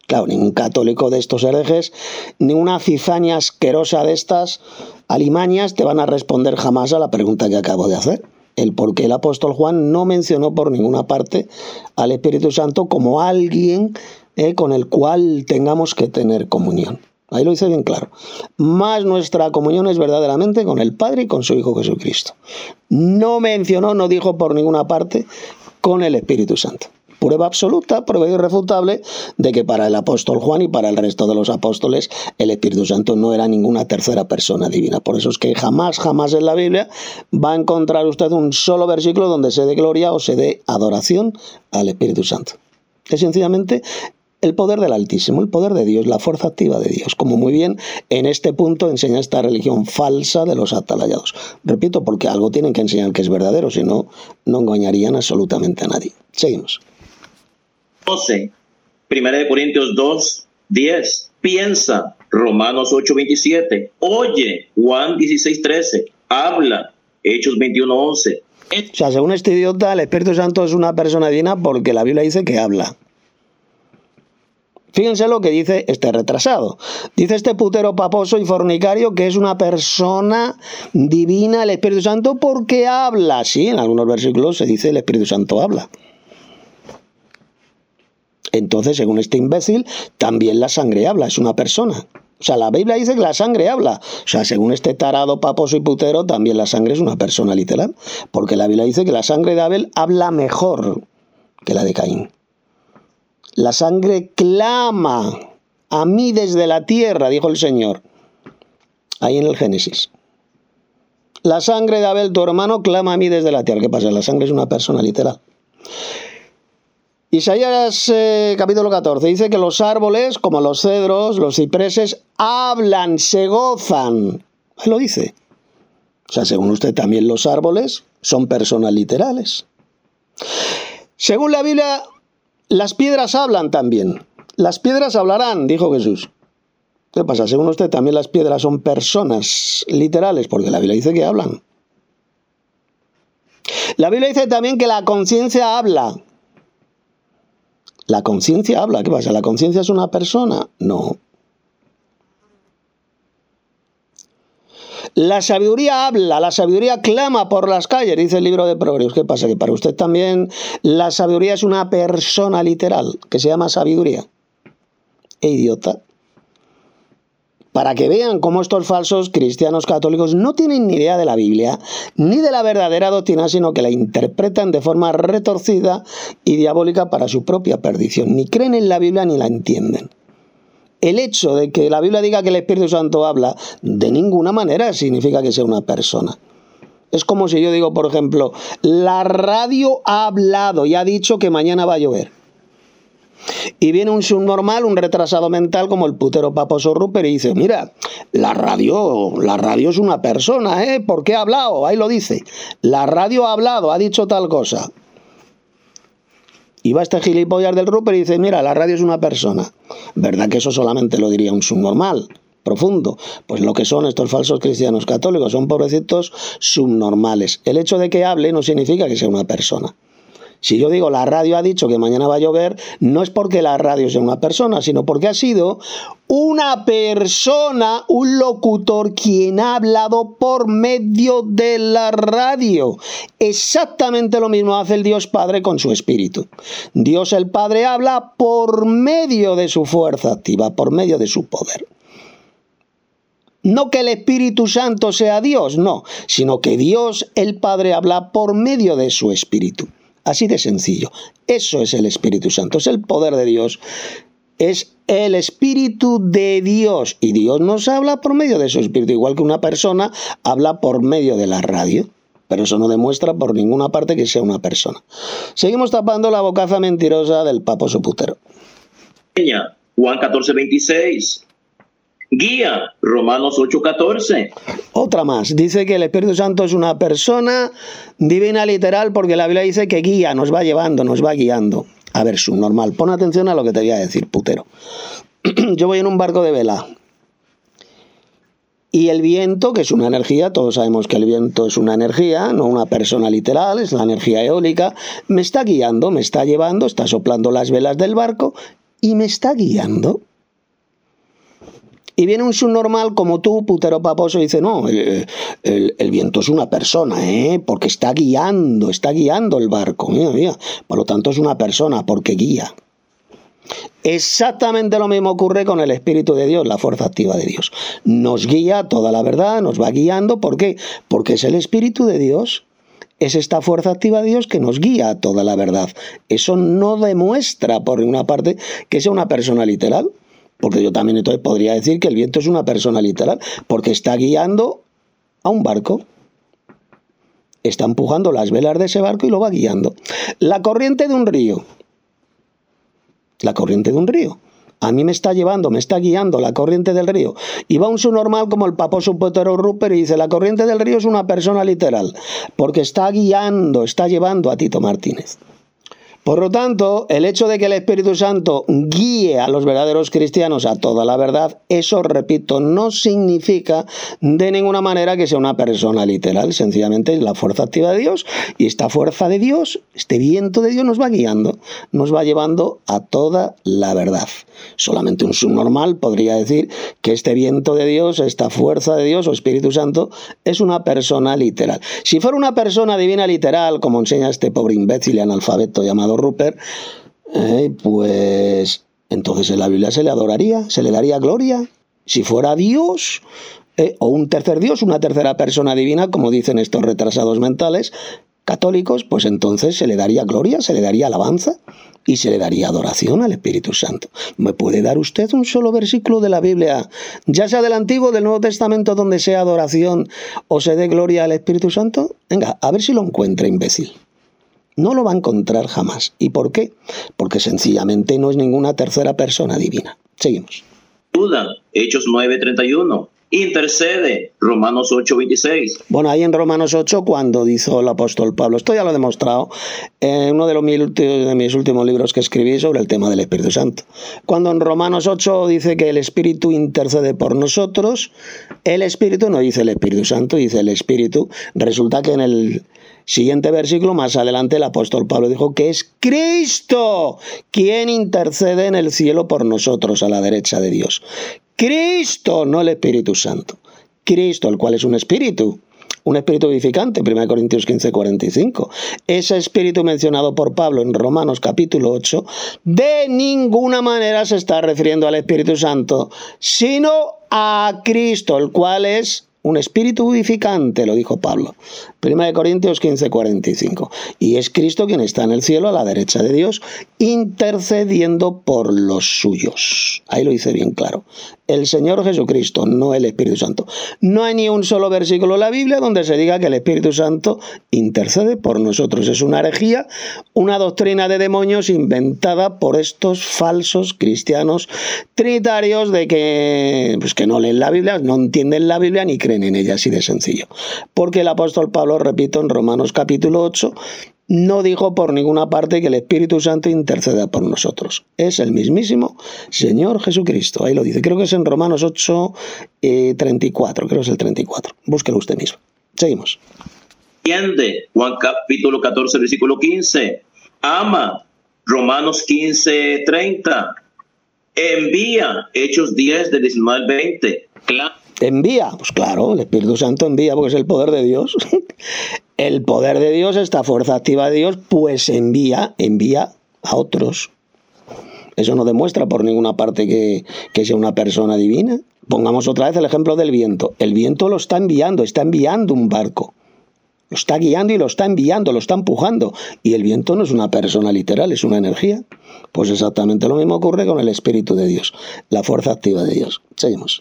Claro, ningún católico de estos herejes, ninguna cizaña asquerosa de estas alimañas te van a responder jamás a la pregunta que acabo de hacer. El por qué el apóstol Juan no mencionó por ninguna parte al Espíritu Santo como alguien eh, con el cual tengamos que tener comunión. Ahí lo dice bien claro. Más nuestra comunión es verdaderamente con el Padre y con su Hijo Jesucristo. No mencionó, no dijo por ninguna parte con el Espíritu Santo. Prueba absoluta, prueba irrefutable de que para el apóstol Juan y para el resto de los apóstoles el Espíritu Santo no era ninguna tercera persona divina. Por eso es que jamás, jamás en la Biblia va a encontrar usted un solo versículo donde se dé gloria o se dé adoración al Espíritu Santo. Es sencillamente el poder del Altísimo, el poder de Dios, la fuerza activa de Dios, como muy bien en este punto enseña esta religión falsa de los atalayados. Repito, porque algo tienen que enseñar que es verdadero, si no, no engañarían absolutamente a nadie. Seguimos. doce, Primera de Corintios dos, diez, piensa, Romanos ocho, veintisiete, oye, Juan dieciséis, trece, habla, Hechos veintiuno, once. O sea, según este idiota, el Espíritu Santo es una persona divina porque la Biblia dice que habla. Fíjense lo que dice este retrasado. Dice este putero paposo y fornicario que es una persona divina el Espíritu Santo porque habla. Sí, en algunos versículos se dice el Espíritu Santo habla. Entonces, según este imbécil, también la sangre habla, es una persona. O sea, la Biblia dice que la sangre habla. O sea, según este tarado, paposo y putero, también la sangre es una persona literal. Porque la Biblia dice que la sangre de Abel habla mejor que la de Caín. La sangre clama a mí desde la tierra, dijo el Señor. Ahí en el Génesis. La sangre de Abel, tu hermano, clama a mí desde la tierra. ¿Qué pasa? La sangre es una persona literal. Isaías eh, capítulo catorce dice que los árboles, como los cedros, los cipreses, hablan, se gozan. Ahí lo dice. O sea, según usted, también los árboles son personas literales. Según la Biblia, las piedras hablan también. Las piedras hablarán, dijo Jesús. ¿Qué pasa? Según usted, también las piedras son personas literales, porque la Biblia dice que hablan. La Biblia dice también que la conciencia habla. La conciencia habla. ¿Qué pasa? ¿La conciencia es una persona? No. La sabiduría habla, la sabiduría clama por las calles, dice el libro de Proverbios. ¿Qué pasa? Que para usted también la sabiduría es una persona literal, que se llama sabiduría. ¡Eh, idiota! Para que vean cómo estos falsos cristianos católicos no tienen ni idea de la Biblia, ni de la verdadera doctrina, sino que la interpretan de forma retorcida y diabólica para su propia perdición. Ni creen en la Biblia ni la entienden. El hecho de que la Biblia diga que el Espíritu Santo habla, de ninguna manera significa que sea una persona. Es como si yo digo, por ejemplo, la radio ha hablado y ha dicho que mañana va a llover. Y viene un subnormal, un retrasado mental como el putero paposo Rupert y dice, mira, la radio, la radio es una persona, ¿eh? ¿Por qué ha hablado? Ahí lo dice. La radio ha hablado, ha dicho tal cosa. Y va este gilipollas del Rupert y dice, mira, la radio es una persona. ¿Verdad que eso solamente lo diría un subnormal profundo? Pues lo que son estos falsos cristianos católicos, son pobrecitos subnormales. El hecho de que hable no significa que sea una persona. Si yo digo la radio ha dicho que mañana va a llover, no es porque la radio sea una persona, sino porque ha sido una persona, un locutor, quien ha hablado por medio de la radio. Exactamente lo mismo hace el Dios Padre con su Espíritu. Dios el Padre habla por medio de su fuerza activa, por medio de su poder. No que el Espíritu Santo sea Dios, no, sino que Dios el Padre habla por medio de su Espíritu. Así de sencillo. Eso es el Espíritu Santo, es el poder de Dios, es el Espíritu de Dios. Y Dios nos habla por medio de su Espíritu, igual que una persona habla por medio de la radio. Pero eso no demuestra por ninguna parte que sea una persona. Seguimos tapando la bocaza mentirosa del paposo putero. Juan catorce, veintiséis. Guía, Romanos ocho, catorce. Otra más, dice que el Espíritu Santo es una persona divina literal porque la Biblia dice que guía, nos va llevando, nos va guiando. A ver, subnormal, pon atención a lo que te voy a decir, putero. Yo voy en un barco de vela y el viento, que es una energía, todos sabemos que el viento es una energía, no una persona literal, es la energía eólica, me está guiando, me está llevando, está soplando las velas del barco y me está guiando. Y viene un subnormal como tú, putero paposo, y dice, no, el, el, el viento es una persona, ¿eh? Porque está guiando, está guiando el barco. Mira, mira. Por lo tanto es una persona, porque guía. Exactamente lo mismo ocurre con el Espíritu de Dios, la fuerza activa de Dios. Nos guía toda la verdad, nos va guiando. ¿Por qué? Porque es el Espíritu de Dios. Es esta fuerza activa de Dios que nos guía a toda la verdad. Eso no demuestra, por una parte, que sea una persona literal. Porque yo también entonces podría decir que el viento es una persona literal, porque está guiando a un barco. Está empujando las velas de ese barco y lo va guiando. La corriente de un río. La corriente de un río. A mí me está llevando, me está guiando la corriente del río. Y va un subnormal como el paposo Putero Rupert y dice, la corriente del río es una persona literal, porque está guiando, está llevando a Tito Martínez. Por lo tanto, el hecho de que el Espíritu Santo guíe a los verdaderos cristianos a toda la verdad, eso, repito, no significa de ninguna manera que sea una persona literal. Sencillamente es la fuerza activa de Dios, y esta fuerza de Dios, este viento de Dios nos va guiando, nos va llevando a toda la verdad. Solamente un subnormal podría decir que este viento de Dios, esta fuerza de Dios o Espíritu Santo, es una persona literal. Si fuera una persona divina literal, como enseña este pobre imbécil y analfabeto llamado Rupert, eh, pues entonces en la Biblia se le adoraría, se le daría gloria. Si fuera Dios, eh, o un tercer Dios, una tercera persona divina, como dicen estos retrasados mentales católicos, pues entonces se le daría gloria, se le daría alabanza y se le daría adoración al Espíritu Santo. ¿Me puede dar usted un solo versículo de la Biblia, ya sea del Antiguo o del Nuevo Testamento, donde sea adoración o se dé gloria al Espíritu Santo? Venga, a ver si lo encuentra, imbécil. No lo va a encontrar jamás. ¿Y por qué? Porque sencillamente no es ninguna tercera persona divina. Seguimos. Duda, Hechos nueve treinta y uno. Intercede, Romanos ocho veintiséis. Bueno, ahí en Romanos ocho, cuando dijo el apóstol Pablo, esto ya lo he demostrado en uno de, los mil, de mis últimos libros que escribí sobre el tema del Espíritu Santo. Cuando en Romanos ocho dice que el Espíritu intercede por nosotros, el Espíritu no dice el Espíritu Santo, dice el Espíritu. Resulta que en el siguiente versículo, más adelante, el apóstol Pablo dijo que es Cristo quien intercede en el cielo por nosotros, a la derecha de Dios. Cristo, no el Espíritu Santo. Cristo, el cual es un espíritu, un espíritu vivificante, primera Corintios quince, cuarenta y cinco. Ese espíritu mencionado por Pablo en Romanos capítulo ocho, de ninguna manera se está refiriendo al Espíritu Santo, sino a Cristo, el cual es un espíritu vivificante, lo dijo Pablo. primera Corintios quince, cuarenta y cinco. Y es Cristo quien está en el cielo a la derecha de Dios, intercediendo por los suyos. Ahí lo dice bien claro. El Señor Jesucristo, no el Espíritu Santo. No hay ni un solo versículo en la Biblia donde se diga que el Espíritu Santo intercede por nosotros. Es una herejía, una doctrina de demonios inventada por estos falsos cristianos trinitarios de que, pues que no leen la Biblia, no entienden la Biblia ni creen en ella, así de sencillo. Porque el apóstol Pablo, repito, en Romanos capítulo ocho, no dijo por ninguna parte que el Espíritu Santo interceda por nosotros. Es el mismísimo Señor Jesucristo. Ahí lo dice. Creo que es en Romanos ocho, eh, treinta y cuatro. Creo que es el treinta y cuatro. Búsquelo usted mismo. Seguimos. Entiende, Juan capítulo catorce, versículo quince. Ama, Romanos quince, treinta. Envía, Hechos diez, del diecinueve al veinte. Claro. Envía, pues claro, el Espíritu Santo envía porque es el poder de Dios. El poder de Dios, esta fuerza activa de Dios, pues envía, envía a otros. Eso no demuestra por ninguna parte que, que sea una persona divina. Pongamos otra vez el ejemplo del viento. El viento lo está enviando, está enviando un barco. Lo está guiando y lo está enviando, lo está empujando. Y el viento no es una persona literal, es una energía. Pues exactamente lo mismo ocurre con el Espíritu de Dios, la fuerza activa de Dios. Seguimos.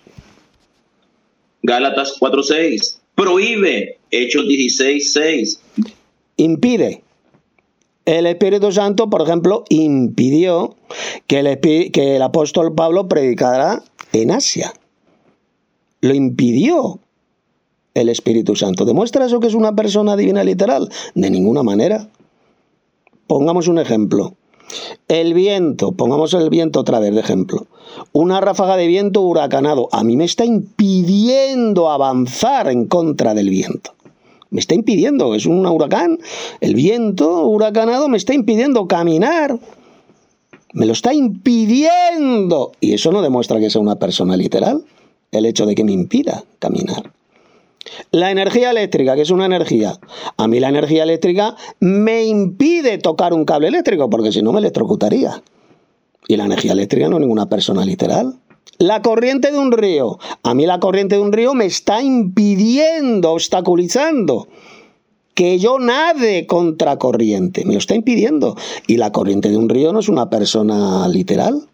Gálatas cuatro seis. Prohíbe, Hechos dieciséis seis. Impide. El Espíritu Santo, por ejemplo, impidió que el, que el apóstol Pablo predicara en Asia. Lo impidió el Espíritu Santo. ¿Demuestra eso que es una persona divina literal? De ninguna manera. Pongamos un ejemplo. El viento, pongamos el viento otra vez de ejemplo. Una ráfaga de viento huracanado a mí me está impidiendo avanzar en contra del viento. Me está impidiendo, es un huracán. El viento huracanado me está impidiendo caminar. Me lo está impidiendo. Y eso no demuestra que sea una persona literal, el hecho de que me impida caminar. La energía eléctrica, que es una energía. A mí la energía eléctrica me impide tocar un cable eléctrico, porque si no me electrocutaría. Y la energía eléctrica no es ninguna persona literal. La corriente de un río. A mí la corriente de un río me está impidiendo, obstaculizando que yo nade contra corriente. Me lo está impidiendo. Y la corriente de un río no es una persona literal.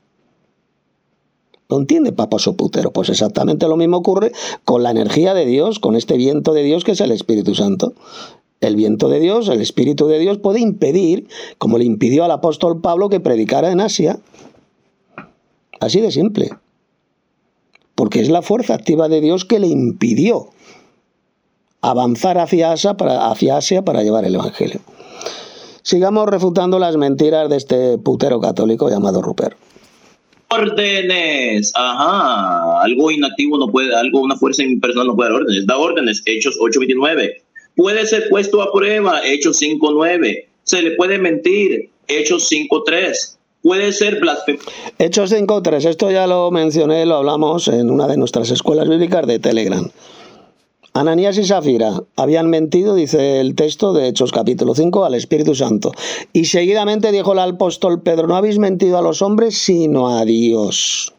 ¿Lo entiende, papaso putero? Pues exactamente lo mismo ocurre con la energía de Dios, con este viento de Dios que es el Espíritu Santo. El viento de Dios, el Espíritu de Dios puede impedir, como le impidió al apóstol Pablo que predicara en Asia. Así de simple. Porque es la fuerza activa de Dios que le impidió avanzar hacia Asia para, hacia Asia para llevar el Evangelio. Sigamos refutando las mentiras de este putero católico llamado Rupert. Órdenes, ajá, algo inactivo no puede, algo, una fuerza impersonal no puede dar órdenes, da órdenes, Hechos ocho veintinueve, puede ser puesto a prueba, Hechos cinco nueve, se le puede mentir, Hechos cinco tres, puede ser blasfemo. Hechos cinco tres, esto ya lo mencioné, lo hablamos en una de nuestras escuelas bíblicas de Telegram. Ananías y Zafira habían mentido, dice el texto de Hechos capítulo cinco, al Espíritu Santo. Y seguidamente dijo el apóstol Pedro, no habéis mentido a los hombres, sino a Dios.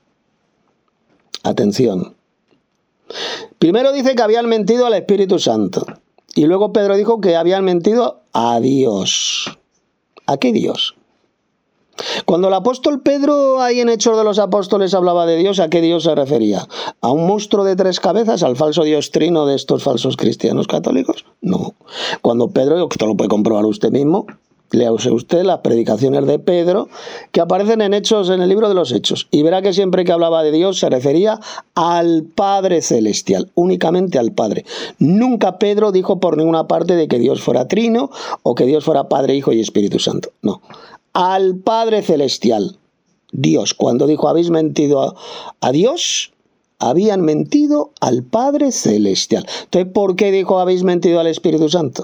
Atención. Primero dice que habían mentido al Espíritu Santo. Y luego Pedro dijo que habían mentido a Dios. ¿A qué Dios? Cuando el apóstol Pedro ahí en Hechos de los Apóstoles hablaba de Dios, ¿a qué Dios se refería? ¿A un monstruo de tres cabezas? ¿Al falso Dios trino de estos falsos cristianos católicos? No. Cuando Pedro, esto lo puede comprobar usted mismo, léase usted las predicaciones de Pedro que aparecen en Hechos, en el libro de los Hechos, y verá que siempre que hablaba de Dios se refería al Padre Celestial, únicamente al Padre. Nunca Pedro dijo por ninguna parte de que Dios fuera trino o que Dios fuera Padre, Hijo y Espíritu Santo. No. Al Padre Celestial, Dios. Cuando dijo habéis mentido a, a Dios, habían mentido al Padre Celestial. Entonces, ¿por qué dijo habéis mentido al Espíritu Santo?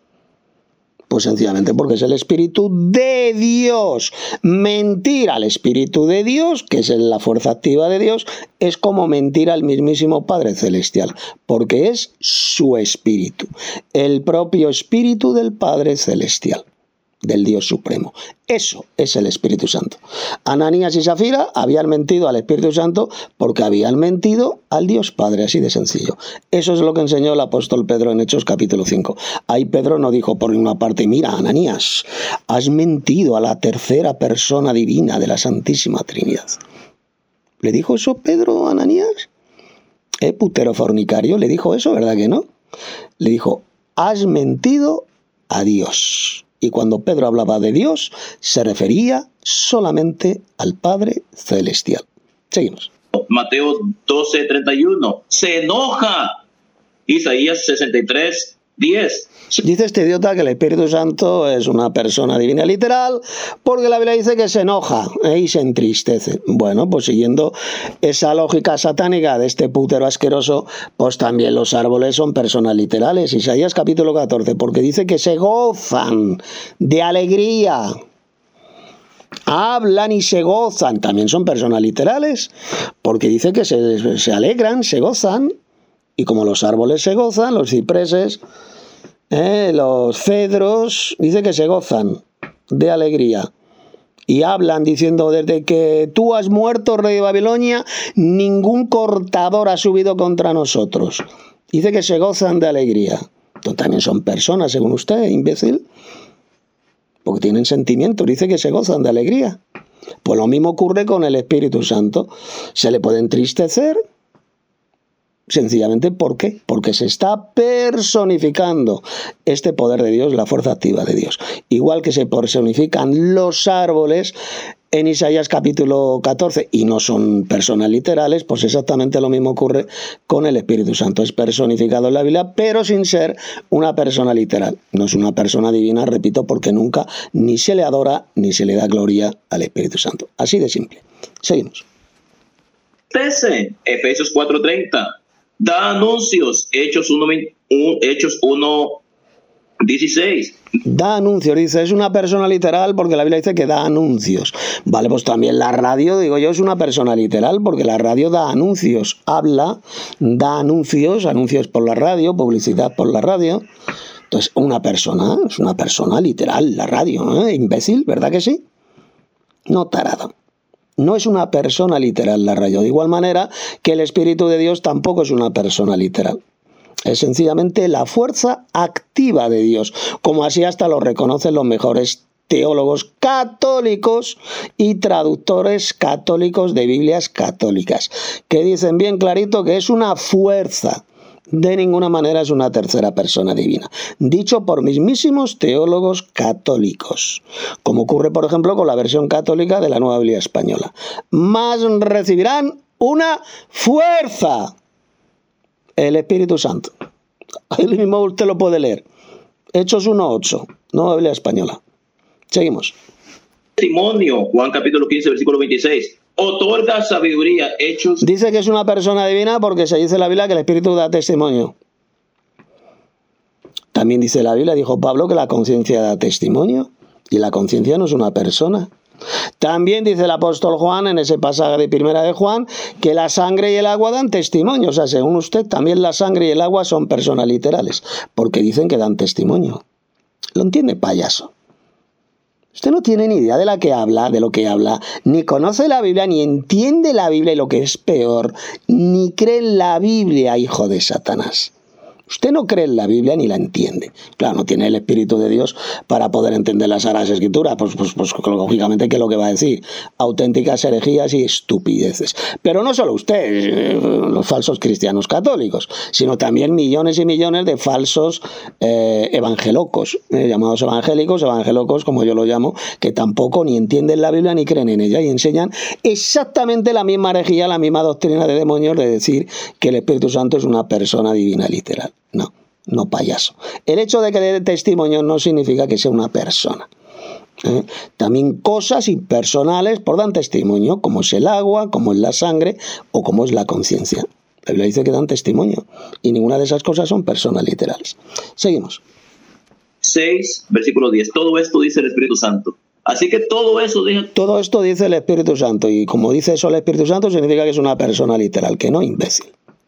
Pues sencillamente porque es el Espíritu de Dios. Mentir al Espíritu de Dios, que es la fuerza activa de Dios, es como mentir al mismísimo Padre Celestial, porque es su Espíritu, el propio Espíritu del Padre Celestial, del Dios Supremo. Eso es el Espíritu Santo. Ananías y Zafira habían mentido al Espíritu Santo porque habían mentido al Dios Padre, así de sencillo. Eso es lo que enseñó el apóstol Pedro en Hechos capítulo cinco. Ahí Pedro no dijo por ninguna parte, mira, Ananías, has mentido a la tercera persona divina de la Santísima Trinidad. ¿Le dijo eso Pedro a Ananías? ¿Eh, putero fornicario? ¿Le dijo eso, verdad que no? Le dijo, has mentido a Dios. Y cuando Pedro hablaba de Dios, se refería solamente al Padre Celestial. Seguimos. Mateo doce treinta y uno. Se enoja. Isaías sesenta y tres diez. Dice este idiota que el Espíritu Santo es una persona divina literal porque la Biblia dice que se enoja ¿eh? y se entristece. Bueno, pues siguiendo esa lógica satánica de este putero asqueroso, pues también los árboles son personas literales. Isaías capítulo catorce, porque dice que se gozan de alegría. Hablan y se gozan, también son personas literales, porque dice que se, se alegran, se gozan, y como los árboles se gozan, los cipreses, eh, los cedros, dice que se gozan de alegría. Y hablan diciendo, desde que tú has muerto, rey de Babilonia, ningún cortador ha subido contra nosotros. Dice que se gozan de alegría. Entonces, también son personas, según usted, imbécil, porque tienen sentimientos, dice que se gozan de alegría. Pues lo mismo ocurre con el Espíritu Santo. Se le puede entristecer, sencillamente, ¿por qué? Porque se está personificando este poder de Dios, la fuerza activa de Dios. Igual que se personifican los árboles en Isaías capítulo catorce, y no son personas literales, pues exactamente lo mismo ocurre con el Espíritu Santo. Es personificado en la Biblia, pero sin ser una persona literal. No es una persona divina, repito, porque nunca ni se le adora ni se le da gloria al Espíritu Santo. Así de simple. Seguimos. trece, Efesios cuatro treinta. Da anuncios, Hechos uno, Hechos uno dieciséis. Da anuncios, dice, es una persona literal porque la Biblia dice que da anuncios. Vale, pues también la radio, digo yo, es una persona literal porque la radio da anuncios, habla, da anuncios, anuncios por la radio, publicidad por la radio. Entonces, una persona, es una persona literal, la radio, ¿eh? Imbécil, ¿verdad que sí? No tarado. No es una persona literal la radio. De igual manera que el Espíritu de Dios tampoco es una persona literal. Es sencillamente la fuerza activa de Dios, como así hasta lo reconocen los mejores teólogos católicos y traductores católicos de Biblias católicas, que dicen bien clarito que es una fuerza. De ninguna manera es una tercera persona divina, dicho por mismísimos teólogos católicos, como ocurre por ejemplo con la versión católica de la Nueva Biblia Española. Mas recibirán una fuerza, el Espíritu Santo. Ahí mismo usted lo puede leer. Hechos uno ocho, Nueva Biblia Española. Seguimos. Testimonio, Juan capítulo quince, versículo veintiséis. Otorga sabiduría, Hechos. Dice que es una persona divina porque se dice en la Biblia que el Espíritu da testimonio. También dice la Biblia, dijo Pablo, que la conciencia da testimonio. Y la conciencia no es una persona. También dice el apóstol Juan en ese pasaje de primera de Juan que la sangre y el agua dan testimonio. O sea, según usted, también la sangre y el agua son personas literales, porque dicen que dan testimonio. ¿Lo entiende, payaso? Usted no tiene ni idea de la que habla, de lo que habla, ni conoce la Biblia, ni entiende la Biblia y lo que es peor, ni cree en la Biblia, hijo de Satanás. Usted no cree en la Biblia ni la entiende. Claro, no tiene el Espíritu de Dios para poder entender las Sagradas Escrituras. Pues, pues, pues lógicamente, ¿qué es lo que va a decir? Auténticas herejías y estupideces. Pero no solo usted, los falsos cristianos católicos, sino también millones y millones de falsos eh, evangelocos, eh, llamados evangélicos, evangelocos, como yo lo llamo, que tampoco ni entienden la Biblia ni creen en ella y enseñan exactamente la misma herejía, la misma doctrina de demonios de decir que el Espíritu Santo es una persona divina literal. No, no payaso. El hecho de que dé testimonio no significa que sea una persona. ¿Eh? También cosas impersonales por dan testimonio, como es el agua, como es la sangre o como es la conciencia. La Biblia dice que dan testimonio y ninguna de esas cosas son personas literales. Seguimos. seis, versículo diez. Todo esto dice el Espíritu Santo. Así que todo eso dice... Todo esto dice el Espíritu Santo y como dice eso el Espíritu Santo significa que es una persona literal, que no imbécil.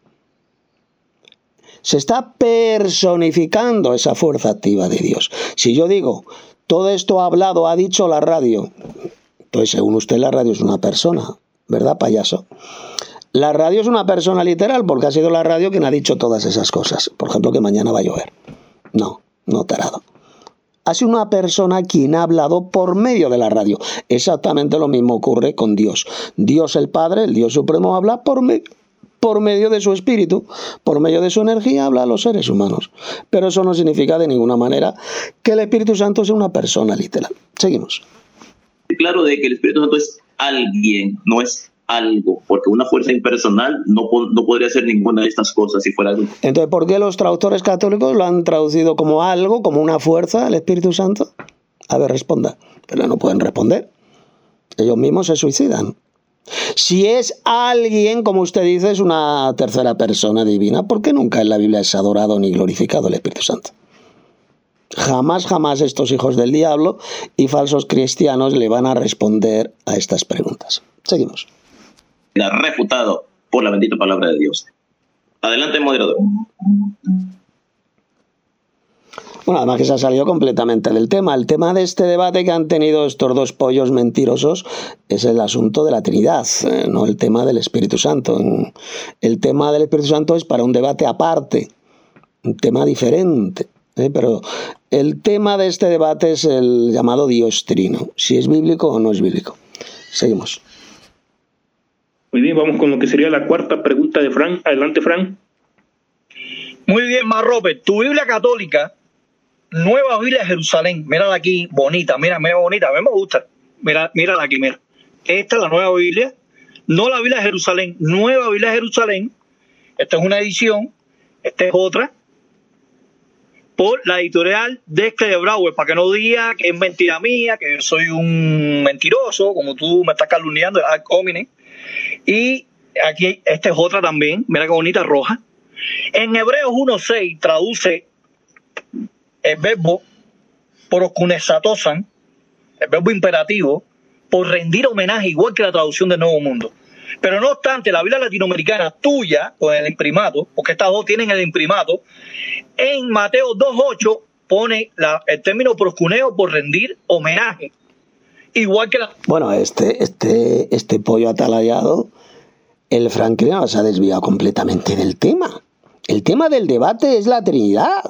Se está personificando esa fuerza activa de Dios. Si yo digo, todo esto ha hablado, ha dicho la radio, pues según usted la radio es una persona, ¿verdad, payaso? La radio es una persona literal porque ha sido la radio quien ha dicho todas esas cosas. Por ejemplo, que mañana va a llover. No, no tarado. Ha sido una persona quien ha hablado por medio de la radio. Exactamente lo mismo ocurre con Dios. Dios el Padre, el Dios Supremo, habla por medio por medio de su espíritu, por medio de su energía, habla a los seres humanos. Pero eso no significa de ninguna manera que el Espíritu Santo sea una persona literal. Seguimos. Claro de que el Espíritu Santo es alguien, no es algo, porque una fuerza impersonal no, no podría hacer ninguna de estas cosas si fuera algo. Entonces, ¿por qué los traductores católicos lo han traducido como algo, como una fuerza, el Espíritu Santo? A ver, responda. Pero no pueden responder. Ellos mismos se suicidan. Si es alguien, como usted dice, es una tercera persona divina, ¿por qué nunca en la Biblia es adorado ni glorificado el Espíritu Santo? Jamás, jamás estos hijos del diablo y falsos cristianos le van a responder a estas preguntas. Seguimos. Refutado por la bendita palabra de Dios. Adelante, moderador. Bueno, además que se ha salido completamente del tema. El tema de este debate que han tenido estos dos pollos mentirosos es el asunto de la Trinidad, eh, no el tema del Espíritu Santo. El tema del Espíritu Santo es para un debate aparte, un tema diferente. Eh, pero el tema de este debate es el llamado Dios Trino, si es bíblico o no es bíblico. Seguimos. Muy bien, vamos con lo que sería la cuarta pregunta de Fran. Adelante, Fran. Muy bien, Mar Robert. Tu Biblia católica, Nueva Biblia de Jerusalén, mírala aquí, bonita, mira, mira, bonita, a mí me gusta. Mira, mírala aquí, mira. Esta es la Nueva Biblia, no la Biblia de Jerusalén, Nueva Biblia de Jerusalén. Esta es una edición, esta es otra, por la editorial Descle de Brauer, para que no diga que es mentira mía, que yo soy un mentiroso, como tú me estás calumniando, el ad hominem. Y aquí, esta es otra también, mira qué bonita, roja. En Hebreos uno seis traduce el verbo proskunezatosan, el verbo imperativo, por rendir homenaje, igual que la traducción del Nuevo Mundo. Pero no obstante, la Biblia latinoamericana tuya, con el imprimato, porque estas dos tienen el imprimato, en Mateo dos ocho pone la, el término proskuneo por rendir homenaje. Igual que la... Bueno, este, este, este pollo atalayado, el Franklin se ha desviado completamente del tema. El tema del debate es la Trinidad.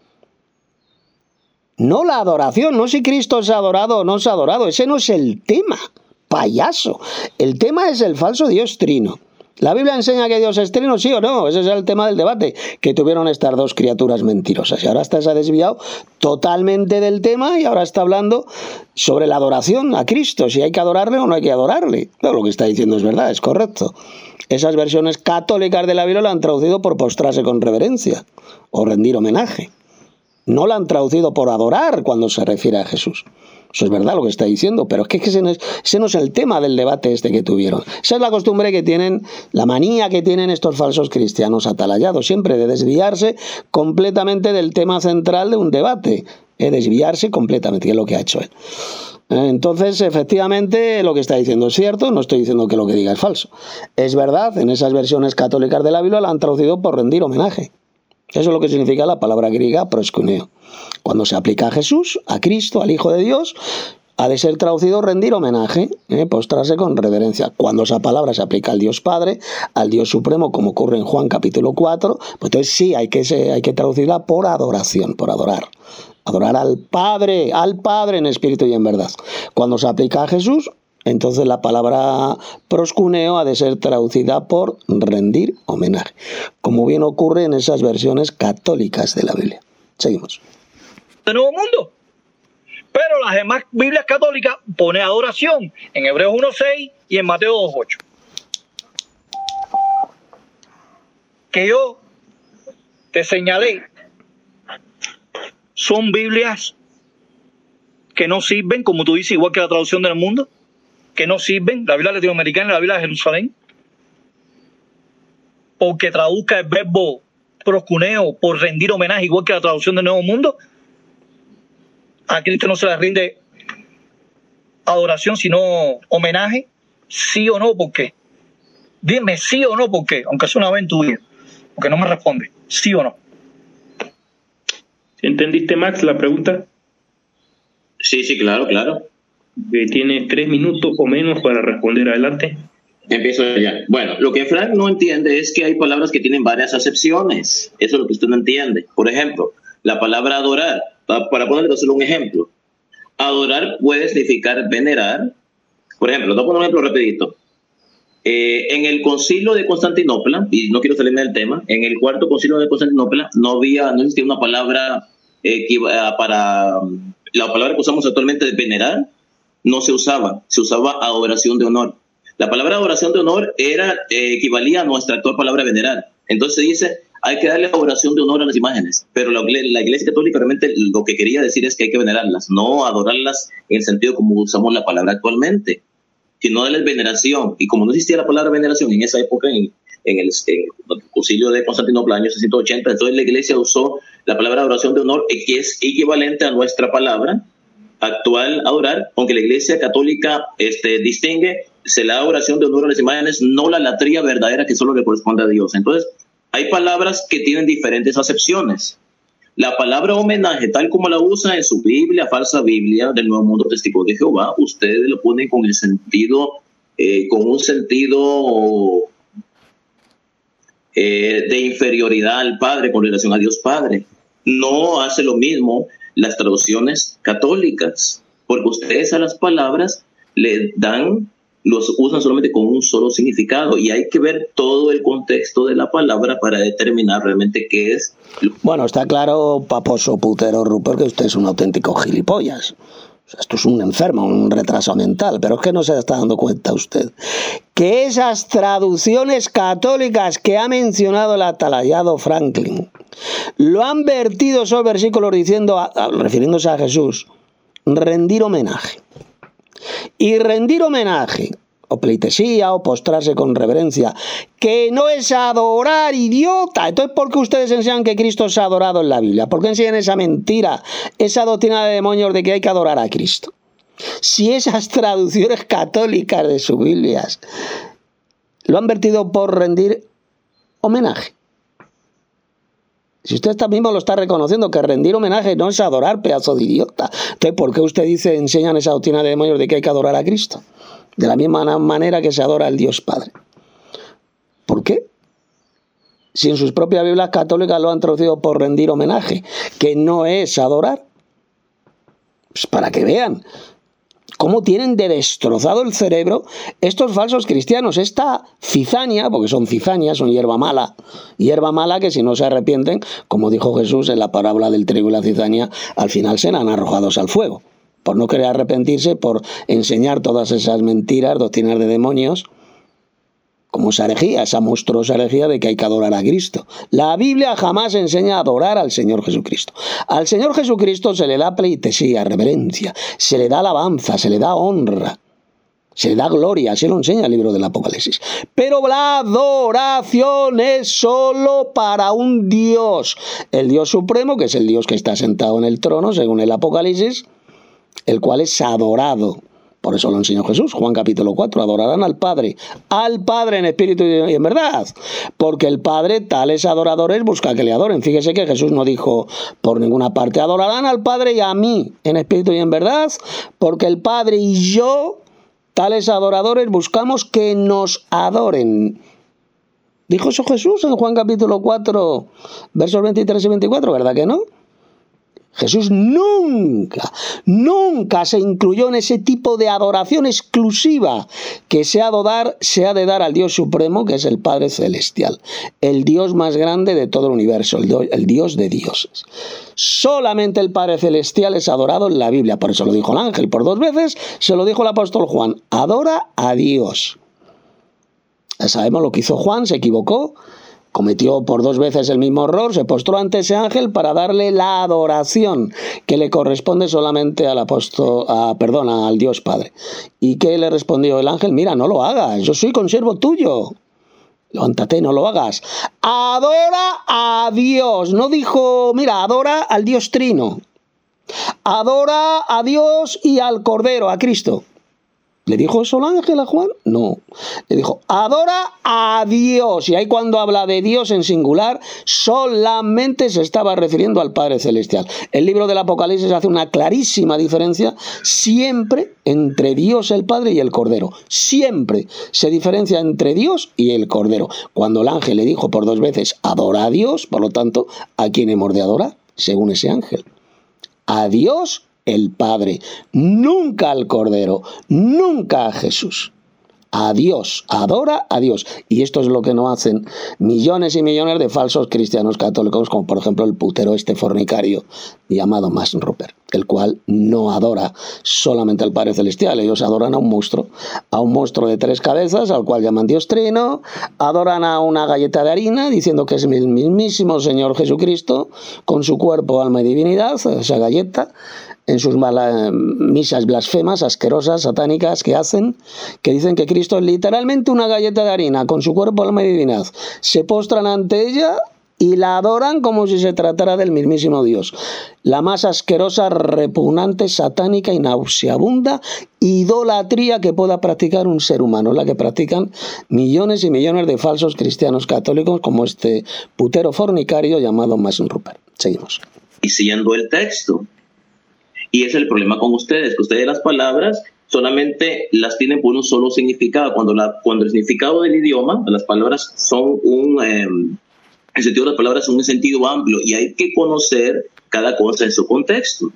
No la adoración, no si Cristo se ha adorado o no se ha adorado. Ese no es el tema, payaso. El tema es el falso Dios trino. ¿La Biblia enseña que Dios es trino, sí o no? Ese es el tema del debate que tuvieron estas dos criaturas mentirosas. Y ahora está, se ha desviado totalmente del tema y ahora está hablando sobre la adoración a Cristo, si hay que adorarle o no hay que adorarle. Pero lo que está diciendo es verdad, es correcto. Esas versiones católicas de la Biblia la han traducido por postrarse con reverencia o rendir homenaje. No la han traducido por adorar cuando se refiere a Jesús. Eso es verdad lo que está diciendo, pero es que ese no es, ese no es el tema del debate este que tuvieron. Esa es la costumbre que tienen, la manía que tienen estos falsos cristianos atalayados, siempre de desviarse completamente del tema central de un debate, de desviarse completamente, que es lo que ha hecho él. Entonces, efectivamente, lo que está diciendo es cierto, no estoy diciendo que lo que diga es falso. Es verdad, en esas versiones católicas de la Biblia la han traducido por rendir homenaje. Eso es lo que significa la palabra griega proskuneo. Cuando se aplica a Jesús, a Cristo, al Hijo de Dios, ha de ser traducido rendir homenaje, ¿eh? Postrarse con reverencia. Cuando esa palabra se aplica al Dios Padre, al Dios Supremo, como ocurre en Juan capítulo cuatro, pues entonces sí, hay que, hay que traducirla por adoración, por adorar. Adorar al Padre, al Padre en espíritu y en verdad. Cuando se aplica a Jesús, entonces la palabra proskuneo ha de ser traducida por rendir homenaje, como bien ocurre en esas versiones católicas de la Biblia. Seguimos. De Nuevo Mundo. Pero las demás Biblias católicas pone adoración en Hebreos uno seis y en Mateo dos ocho. Que yo te señalé son Biblias que no sirven, como tú dices, igual que la traducción del mundo, que no sirven, la Biblia latinoamericana y la Biblia de Jerusalén, porque traduzca el verbo proskuneo por rendir homenaje, igual que la traducción del Nuevo Mundo. A Cristo no se le rinde adoración, sino homenaje. ¿Sí o no? ¿Por qué? Dime sí o no, ¿por qué? Aunque sea una vez en tu vida, porque no me responde. ¿Sí o no? ¿Entendiste, Max, la pregunta? Sí, sí, claro, claro. Eh, tienes tres minutos o menos para responder. Adelante. Empiezo ya. Bueno, lo que Frank no entiende es que hay palabras que tienen varias acepciones. Eso es lo que usted no entiende. Por ejemplo, la palabra adorar. Para ponerle solo un ejemplo. Adorar puede significar venerar. Por ejemplo, te voy a poner un ejemplo rapidito. Eh, en el concilio de Constantinopla, y no quiero salirme del tema, en el cuarto concilio de Constantinopla no había, no existía una palabra eh, que, uh, para um, la palabra que usamos actualmente de venerar, no se usaba, se usaba adoración de honor. La palabra adoración de honor era, eh, equivalía a nuestra actual palabra venerar. Entonces se dice, hay que darle adoración de honor a las imágenes, pero la, la Iglesia Católica realmente lo que quería decir es que hay que venerarlas, no adorarlas en el sentido como usamos la palabra actualmente, sino darles veneración. Y como no existía la palabra veneración en esa época, en, en, el, en el concilio de Constantinopla, año seiscientos ochenta, entonces la Iglesia usó la palabra adoración de honor, que es equivalente a nuestra palabra actual adorar, aunque la Iglesia Católica este, distingue, se la da adoración de honor a las imágenes, no la latría verdadera que solo le corresponde a Dios. Entonces, hay palabras que tienen diferentes acepciones. La palabra homenaje, tal como la usa en su Biblia, falsa Biblia del Nuevo Mundo Testigo de Jehová, ustedes lo ponen con el sentido, eh, con un sentido eh, de inferioridad al Padre con relación a Dios Padre. No hace lo mismo las traducciones católicas, porque ustedes a las palabras le dan, los usan solamente con un solo significado, y hay que ver todo el contexto de la palabra para determinar realmente qué es. Bueno, está claro, paposo putero Rupert, que usted es un auténtico gilipollas. O sea, esto es un enfermo, un retraso mental, pero es que no se está dando cuenta usted que esas traducciones católicas que ha mencionado el atalayado Franklin lo han vertido esos versículos diciendo, a, a, refiriéndose a Jesús, rendir homenaje. Y rendir homenaje o pleitesía, o postrarse con reverencia, que no es adorar, idiota. Entonces, ¿por qué ustedes enseñan que Cristo es adorado en la Biblia? ¿Por qué enseñan esa mentira, esa doctrina de demonios de que hay que adorar a Cristo? Si esas traducciones católicas de sus Biblias lo han vertido por rendir homenaje. Si usted está mismo lo está reconociendo, que rendir homenaje no es adorar, pedazo de idiota. Entonces, ¿por qué usted dice, enseñan esa doctrina de demonios de que hay que adorar a Cristo? De la misma manera que se adora al Dios Padre. ¿Por qué? Si en sus propias Biblias católicas lo han traducido por rendir homenaje, que no es adorar. Pues para que vean cómo tienen de destrozado el cerebro estos falsos cristianos, esta cizania, porque son cizanias, son hierba mala, hierba mala que si no se arrepienten, como dijo Jesús en la parábola del trigo y la cizania, al final serán arrojados al fuego, por no querer arrepentirse, por enseñar todas esas mentiras, doctrinas de demonios, como esa herejía, esa monstruosa herejía de que hay que adorar a Cristo. La Biblia jamás enseña a adorar al Señor Jesucristo. Al Señor Jesucristo se le da pleitesía, reverencia, se le da alabanza, se le da honra, se le da gloria, así lo enseña el libro del Apocalipsis. Pero la adoración es solo para un Dios, el Dios supremo, que es el Dios que está sentado en el trono, según el Apocalipsis, el cual es adorado. Por eso lo enseñó Jesús, Juan capítulo cuatro, adorarán al Padre, al Padre en espíritu y en verdad, porque el Padre tales adoradores busca que le adoren. Fíjese que Jesús no dijo por ninguna parte, adorarán al Padre y a mí en espíritu y en verdad, porque el Padre y yo, tales adoradores, buscamos que nos adoren. Dijo eso Jesús en Juan capítulo cuatro, versos veintitrés y veinticuatro, ¿verdad que no? Jesús nunca, nunca se incluyó en ese tipo de adoración exclusiva que se ha de dar, se ha de dar al Dios Supremo, que es el Padre Celestial, el Dios más grande de todo el universo, el, el Dios de dioses. Solamente el Padre Celestial es adorado en la Biblia, por eso lo dijo el ángel por dos veces, se lo dijo el apóstol Juan, adora a Dios. Ya sabemos lo que hizo Juan, se equivocó, cometió por dos veces el mismo error, se postró ante ese ángel para darle la adoración que le corresponde solamente al apóstol, a, perdón, al Dios Padre. ¿Y qué le respondió el ángel? Mira, no lo hagas, yo soy consiervo tuyo. Levántate, no lo hagas. Adora a Dios. No dijo, mira, adora al Dios Trino. Adora a Dios y al Cordero, a Cristo. ¿Le dijo eso el ángel a Juan? No. Le dijo, adora a Dios. Y ahí cuando habla de Dios en singular, solamente se estaba refiriendo al Padre Celestial. El libro del Apocalipsis hace una clarísima diferencia siempre entre Dios el Padre y el Cordero. Siempre se diferencia entre Dios y el Cordero. Cuando el ángel le dijo por dos veces, adora a Dios, por lo tanto, ¿a quién hemos de adorar? Según ese ángel. A Dios el Padre, nunca al Cordero, nunca a Jesús. A Dios, adora a Dios. Y esto es lo que no hacen millones y millones de falsos cristianos católicos, como por ejemplo el putero este fornicario llamado Max Rupert, el cual no adora solamente al Padre Celestial. Ellos adoran a un monstruo, a un monstruo de tres cabezas, al cual llaman Dios Trino, adoran a una galleta de harina, diciendo que es el mismísimo Señor Jesucristo, con su cuerpo, alma y divinidad, esa galleta, en sus malas, misas blasfemas, asquerosas, satánicas que hacen, que dicen que Cristo es literalmente una galleta de harina, con su cuerpo, alma y divinidad. Se postran ante ella y la adoran como si se tratara del mismísimo Dios. La más asquerosa, repugnante, satánica y nauseabunda idolatría que pueda practicar un ser humano, la que practican millones y millones de falsos cristianos católicos, como este putero fornicario llamado Max Rupert. Seguimos. Y siguiendo el texto. Y es el problema con ustedes, que ustedes las palabras solamente las tienen por un solo significado. Cuando, la, cuando el significado del idioma, las palabras son un... Eh, el sentido de las palabras son un sentido amplio y hay que conocer cada cosa en su contexto.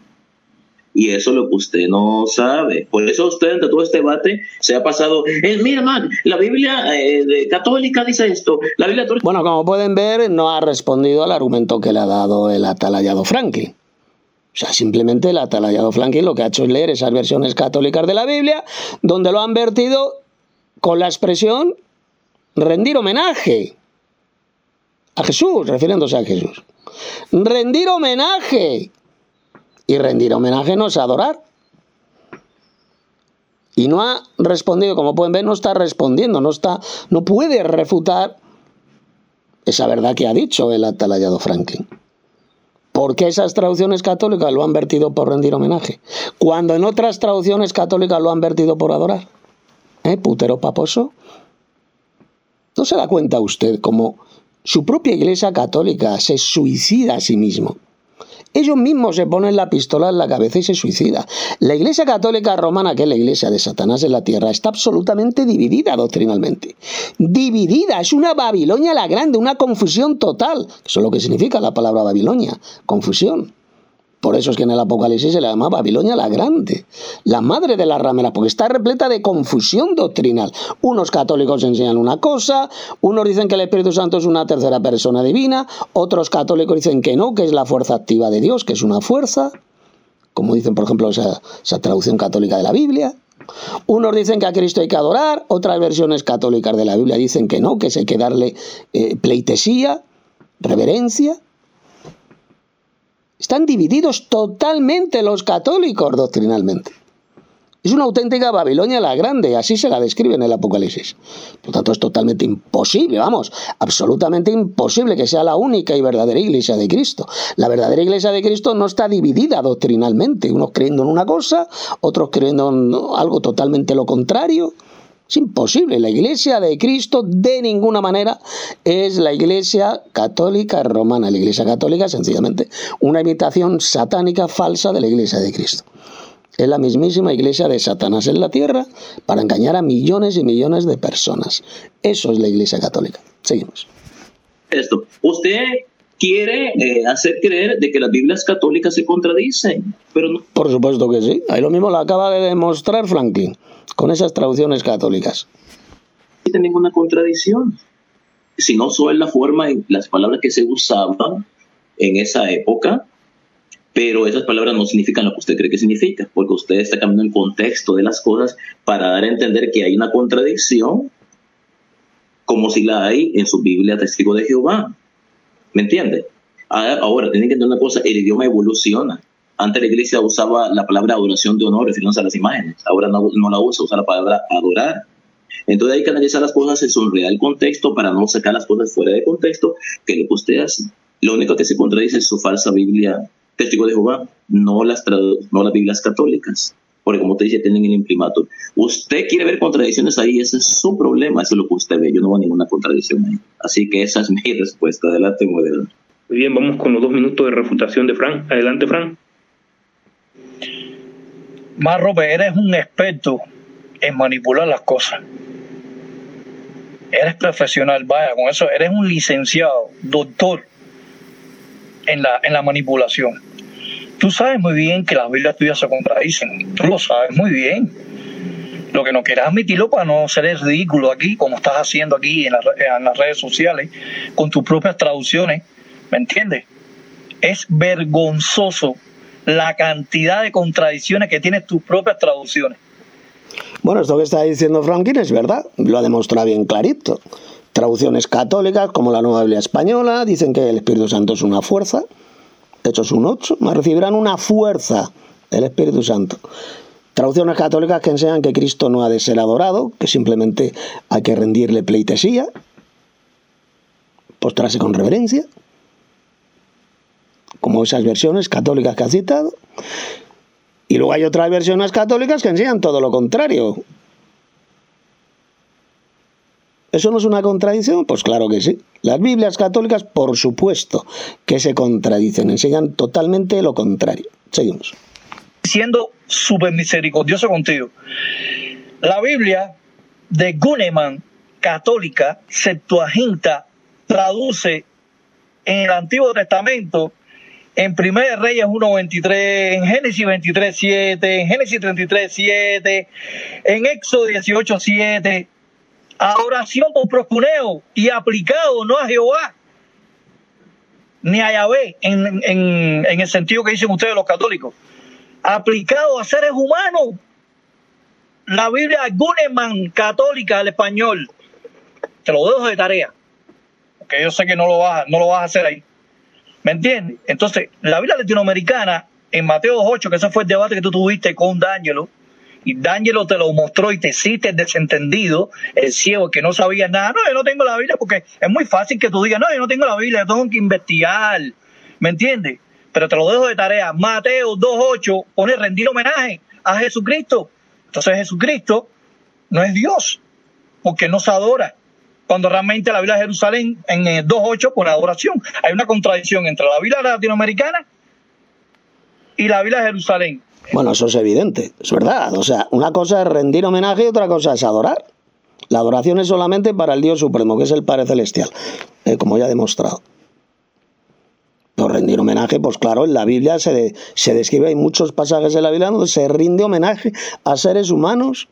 Y eso es lo que usted no sabe. Por eso usted, entre todo este debate, se ha pasado, eh, mira, man, la Biblia eh, de, católica dice esto. La Biblia católica... Bueno, como pueden ver, no ha respondido al argumento que le ha dado el atalayado Franklin. O sea, simplemente el atalayado Franklin lo que ha hecho es leer esas versiones católicas de la Biblia, donde lo han vertido con la expresión rendir homenaje a Jesús, refiriéndose a Jesús. Rendir homenaje. Y rendir homenaje no es adorar. Y no ha respondido, como pueden ver, no está respondiendo, no, está, no puede refutar esa verdad que ha dicho el atalayado Franklin. ¿Por qué esas traducciones católicas lo han vertido por rendir homenaje? Cuando en otras traducciones católicas lo han vertido por adorar. ¿Eh, putero paposo? ¿No se da cuenta usted cómo su propia Iglesia católica se suicida a sí mismo? Ellos mismos se ponen la pistola en la cabeza y se suicida. La Iglesia católica romana, que es la Iglesia de Satanás en la tierra, está absolutamente dividida doctrinalmente. Dividida, es una Babilonia la grande, una confusión total. Eso es lo que significa la palabra Babilonia, confusión. Por eso es que en el Apocalipsis se le llama Babilonia la grande, la madre de las rameras, porque está repleta de confusión doctrinal. Unos católicos enseñan una cosa, unos dicen que el Espíritu Santo es una tercera persona divina, otros católicos dicen que no, que es la fuerza activa de Dios, que es una fuerza, como dicen por ejemplo esa, esa traducción católica de la Biblia. Unos dicen que a Cristo hay que adorar, otras versiones católicas de la Biblia dicen que no, que hay que darle eh, pleitesía, reverencia. Están divididos totalmente los católicos doctrinalmente. Es una auténtica Babilonia la grande, así se la describe en el Apocalipsis. Por tanto, es totalmente imposible, vamos, absolutamente imposible que sea la única y verdadera Iglesia de Cristo. La verdadera Iglesia de Cristo no está dividida doctrinalmente, unos creyendo en una cosa, otros creyendo en algo totalmente lo contrario. Es imposible. La Iglesia de Cristo de ninguna manera es la Iglesia católica romana. La Iglesia católica es sencillamente una imitación satánica falsa de la Iglesia de Cristo. Es la mismísima iglesia de Satanás en la tierra para engañar a millones y millones de personas. Eso es la Iglesia católica. Seguimos. Esto. Usted quiere eh, hacer creer de que las Biblias católicas se contradicen, pero no. Por supuesto que sí. Ahí lo mismo lo acaba de demostrar Franklin con esas traducciones católicas. No tiene ninguna contradicción. Si no solo es la forma en las palabras que se usaban en esa época, pero esas palabras no significan lo que usted cree que significa, porque usted está cambiando el contexto de las cosas para dar a entender que hay una contradicción, como si la hay en su Biblia Testigo de Jehová. ¿Me entiende? Ahora, tienen que entender una cosa, el idioma evoluciona. Antes la iglesia usaba la palabra adoración de honor, refiriéndose a las imágenes. Ahora no, no la usa, usa la palabra adorar. Entonces hay que analizar las cosas en su real contexto para no sacar las cosas fuera de contexto, que es lo que usted hace. Lo único que se contradice es su falsa Biblia Testigo de Jehová, no las, no las Biblias católicas. Porque como usted dice, tienen el imprimatur. Usted quiere ver contradicciones ahí, ese es su problema, eso es lo que usted ve. Yo no veo ninguna contradicción ahí. Así que esa es mi respuesta. Adelante, moderador. Muy bien, vamos con los dos minutos de refutación de Fran. Adelante, Fran. Marrope, eres un experto en manipular las cosas. Eres profesional, vaya, con eso eres un licenciado, doctor en la, en la manipulación. Tú sabes muy bien que las Biblias tuyas se contradicen. Tú lo sabes muy bien. Lo que no quieres admitirlo para no ser ridículo aquí, como estás haciendo aquí en, la, en las redes sociales, con tus propias traducciones. ¿Me entiendes? Es vergonzoso la cantidad de contradicciones que tienen tus propias traducciones. Bueno, esto que está diciendo Franklin es verdad, lo ha demostrado bien clarito. Traducciones católicas, como la Nueva Biblia Española, dicen que el Espíritu Santo es una fuerza. Hechos un ocho, más recibirán una fuerza del Espíritu Santo. Traducciones católicas que enseñan que Cristo no ha de ser adorado, que simplemente hay que rendirle pleitesía, postrarse con reverencia, como esas versiones católicas que ha citado. Y luego hay otras versiones católicas que enseñan todo lo contrario. ¿Eso no es una contradicción? Pues claro que sí. Las Biblias católicas, por supuesto, que se contradicen, enseñan totalmente lo contrario. Seguimos. Siendo súper misericordioso contigo. La Biblia de Gunneman, católica, Septuaginta, traduce en el Antiguo Testamento, en Primera de Reyes uno veintitrés, en Génesis veintitrés siete, en Génesis treinta y tres siete, en Éxodo dieciocho siete, adoración por proscuneo y aplicado no a Jehová ni a Yahvé en, en, en el sentido que dicen ustedes los católicos, aplicado a seres humanos. La Biblia Gunneman católica al español, te lo dejo de tarea porque yo sé que no lo vas, no lo vas a hacer ahí, ¿me entiendes? Entonces la Biblia latinoamericana en Mateo dos ocho, que ese fue el debate que tú tuviste con D'Angelo y D'Angelo te lo mostró y te hiciste el desentendido, el ciego que no sabía nada. No, yo no tengo la Biblia, porque es muy fácil que tú digas, no, yo no tengo la Biblia, yo tengo que investigar, ¿me entiendes? Pero te lo dejo de tarea. Mateo dos ocho pone rendir homenaje a Jesucristo. Entonces Jesucristo no es Dios, porque no se adora. Cuando realmente la Biblia de Jerusalén en dos ocho pone adoración. Hay una contradicción entre la Biblia latinoamericana y la Biblia de Jerusalén. Bueno, eso es evidente, es verdad. O sea, una cosa es rendir homenaje y otra cosa es adorar. La adoración es solamente para el Dios Supremo, que es el Padre Celestial, eh, como ya he demostrado. Pero rendir homenaje, pues claro, en la Biblia se, de, se describe, hay muchos pasajes en la Biblia donde se rinde homenaje a seres humanos,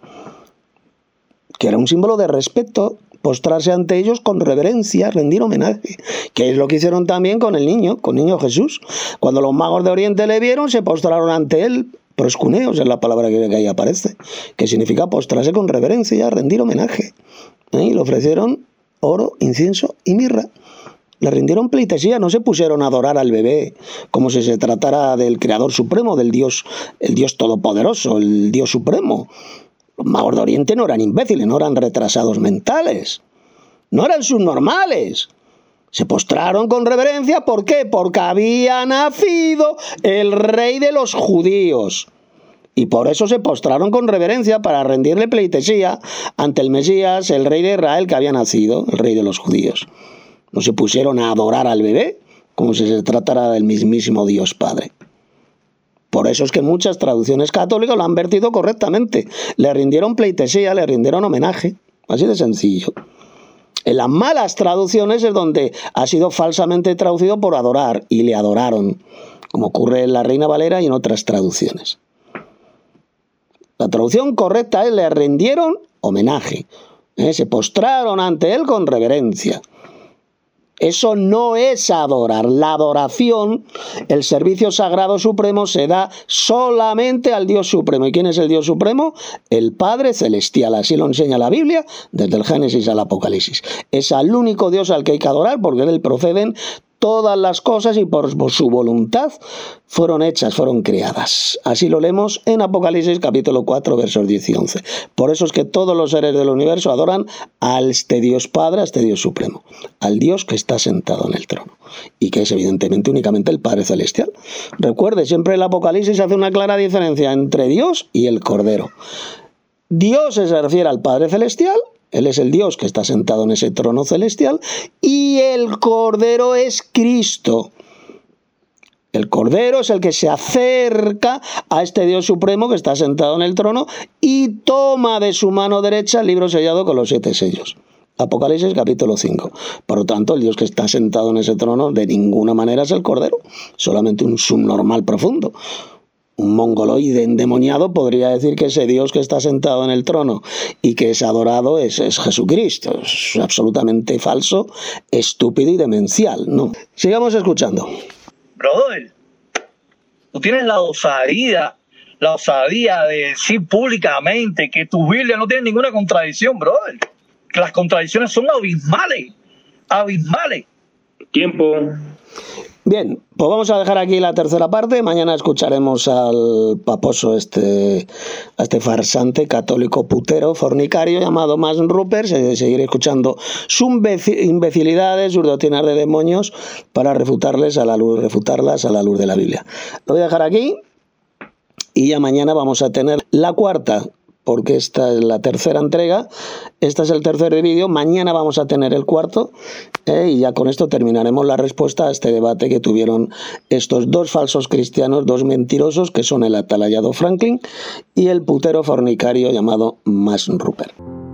que era un símbolo de respeto, postrarse ante ellos con reverencia, rendir homenaje, que es lo que hicieron también con el niño, con el niño Jesús. Cuando los magos de Oriente le vieron, se postraron ante él, proscuneos es la palabra que ahí aparece, que significa postrarse con reverencia, rendir homenaje. ¿Eh? Y le ofrecieron oro, incienso y mirra. Le rindieron pleitesía, no se pusieron a adorar al bebé como si se tratara del Creador Supremo, del Dios, el Dios Todopoderoso, el Dios Supremo. Los magos de Oriente no eran imbéciles, no eran retrasados mentales, no eran subnormales. Se postraron con reverencia, ¿por qué? Porque había nacido el rey de los judíos. Y por eso se postraron con reverencia, para rendirle pleitesía ante el Mesías, el rey de Israel que había nacido, el rey de los judíos. No se pusieron a adorar al bebé como si se tratara del mismísimo Dios Padre. Por eso es que muchas traducciones católicas lo han vertido correctamente. Le rindieron pleitesía, le rindieron homenaje. Así de sencillo. En las malas traducciones es donde ha sido falsamente traducido por adorar, y le adoraron, como ocurre en la Reina Valera y en otras traducciones. La traducción correcta es le rindieron homenaje. ¿Eh? Se postraron ante él con reverencia. Eso no es adorar. La adoración, el servicio sagrado supremo, se da solamente al Dios Supremo. ¿Y quién es el Dios Supremo? El Padre Celestial. Así lo enseña la Biblia desde el Génesis al Apocalipsis. Es al único Dios al que hay que adorar, porque de él proceden todas las cosas y por su voluntad fueron hechas, fueron creadas. Así lo leemos en Apocalipsis capítulo cuatro, versos diez y once. Por eso es que todos los seres del universo adoran a este Dios Padre, a este Dios Supremo, al Dios que está sentado en el trono, y que es evidentemente únicamente el Padre Celestial. Recuerde, siempre el Apocalipsis hace una clara diferencia entre Dios y el Cordero. Dios se refiere al Padre Celestial, él es el Dios que está sentado en ese trono celestial, y el Cordero es Cristo. El Cordero es el que se acerca a este Dios Supremo que está sentado en el trono y toma de su mano derecha el libro sellado con los siete sellos. Apocalipsis capítulo cinco. Por lo tanto, el Dios que está sentado en ese trono de ninguna manera es el Cordero, solamente un subnormal profundo. Un mongoloide endemoniado podría decir que ese Dios que está sentado en el trono y que es adorado es, es Jesucristo. Es absolutamente falso, estúpido y demencial, ¿no? Sigamos escuchando. Brother, tú tienes la osadía, la osadía de decir públicamente que tu Biblia no tiene ninguna contradicción, brother. Que las contradicciones son abismales, abismales. Tiempo. Bien, pues vamos a dejar aquí la tercera parte. Mañana escucharemos al paposo, este, a este farsante católico putero, fornicario llamado Max Rupert. Seguiré escuchando sus imbecilidades, sus doctrinas de demonios, para refutarles a la luz, refutarlas a la luz de la Biblia. Lo voy a dejar aquí y ya mañana vamos a tener la cuarta, porque esta es la tercera entrega, este es el tercer vídeo, mañana vamos a tener el cuarto, eh, y ya con esto terminaremos la respuesta a este debate que tuvieron estos dos falsos cristianos, dos mentirosos, que son el atalayado Franklin y el putero fornicario llamado Max Rupert.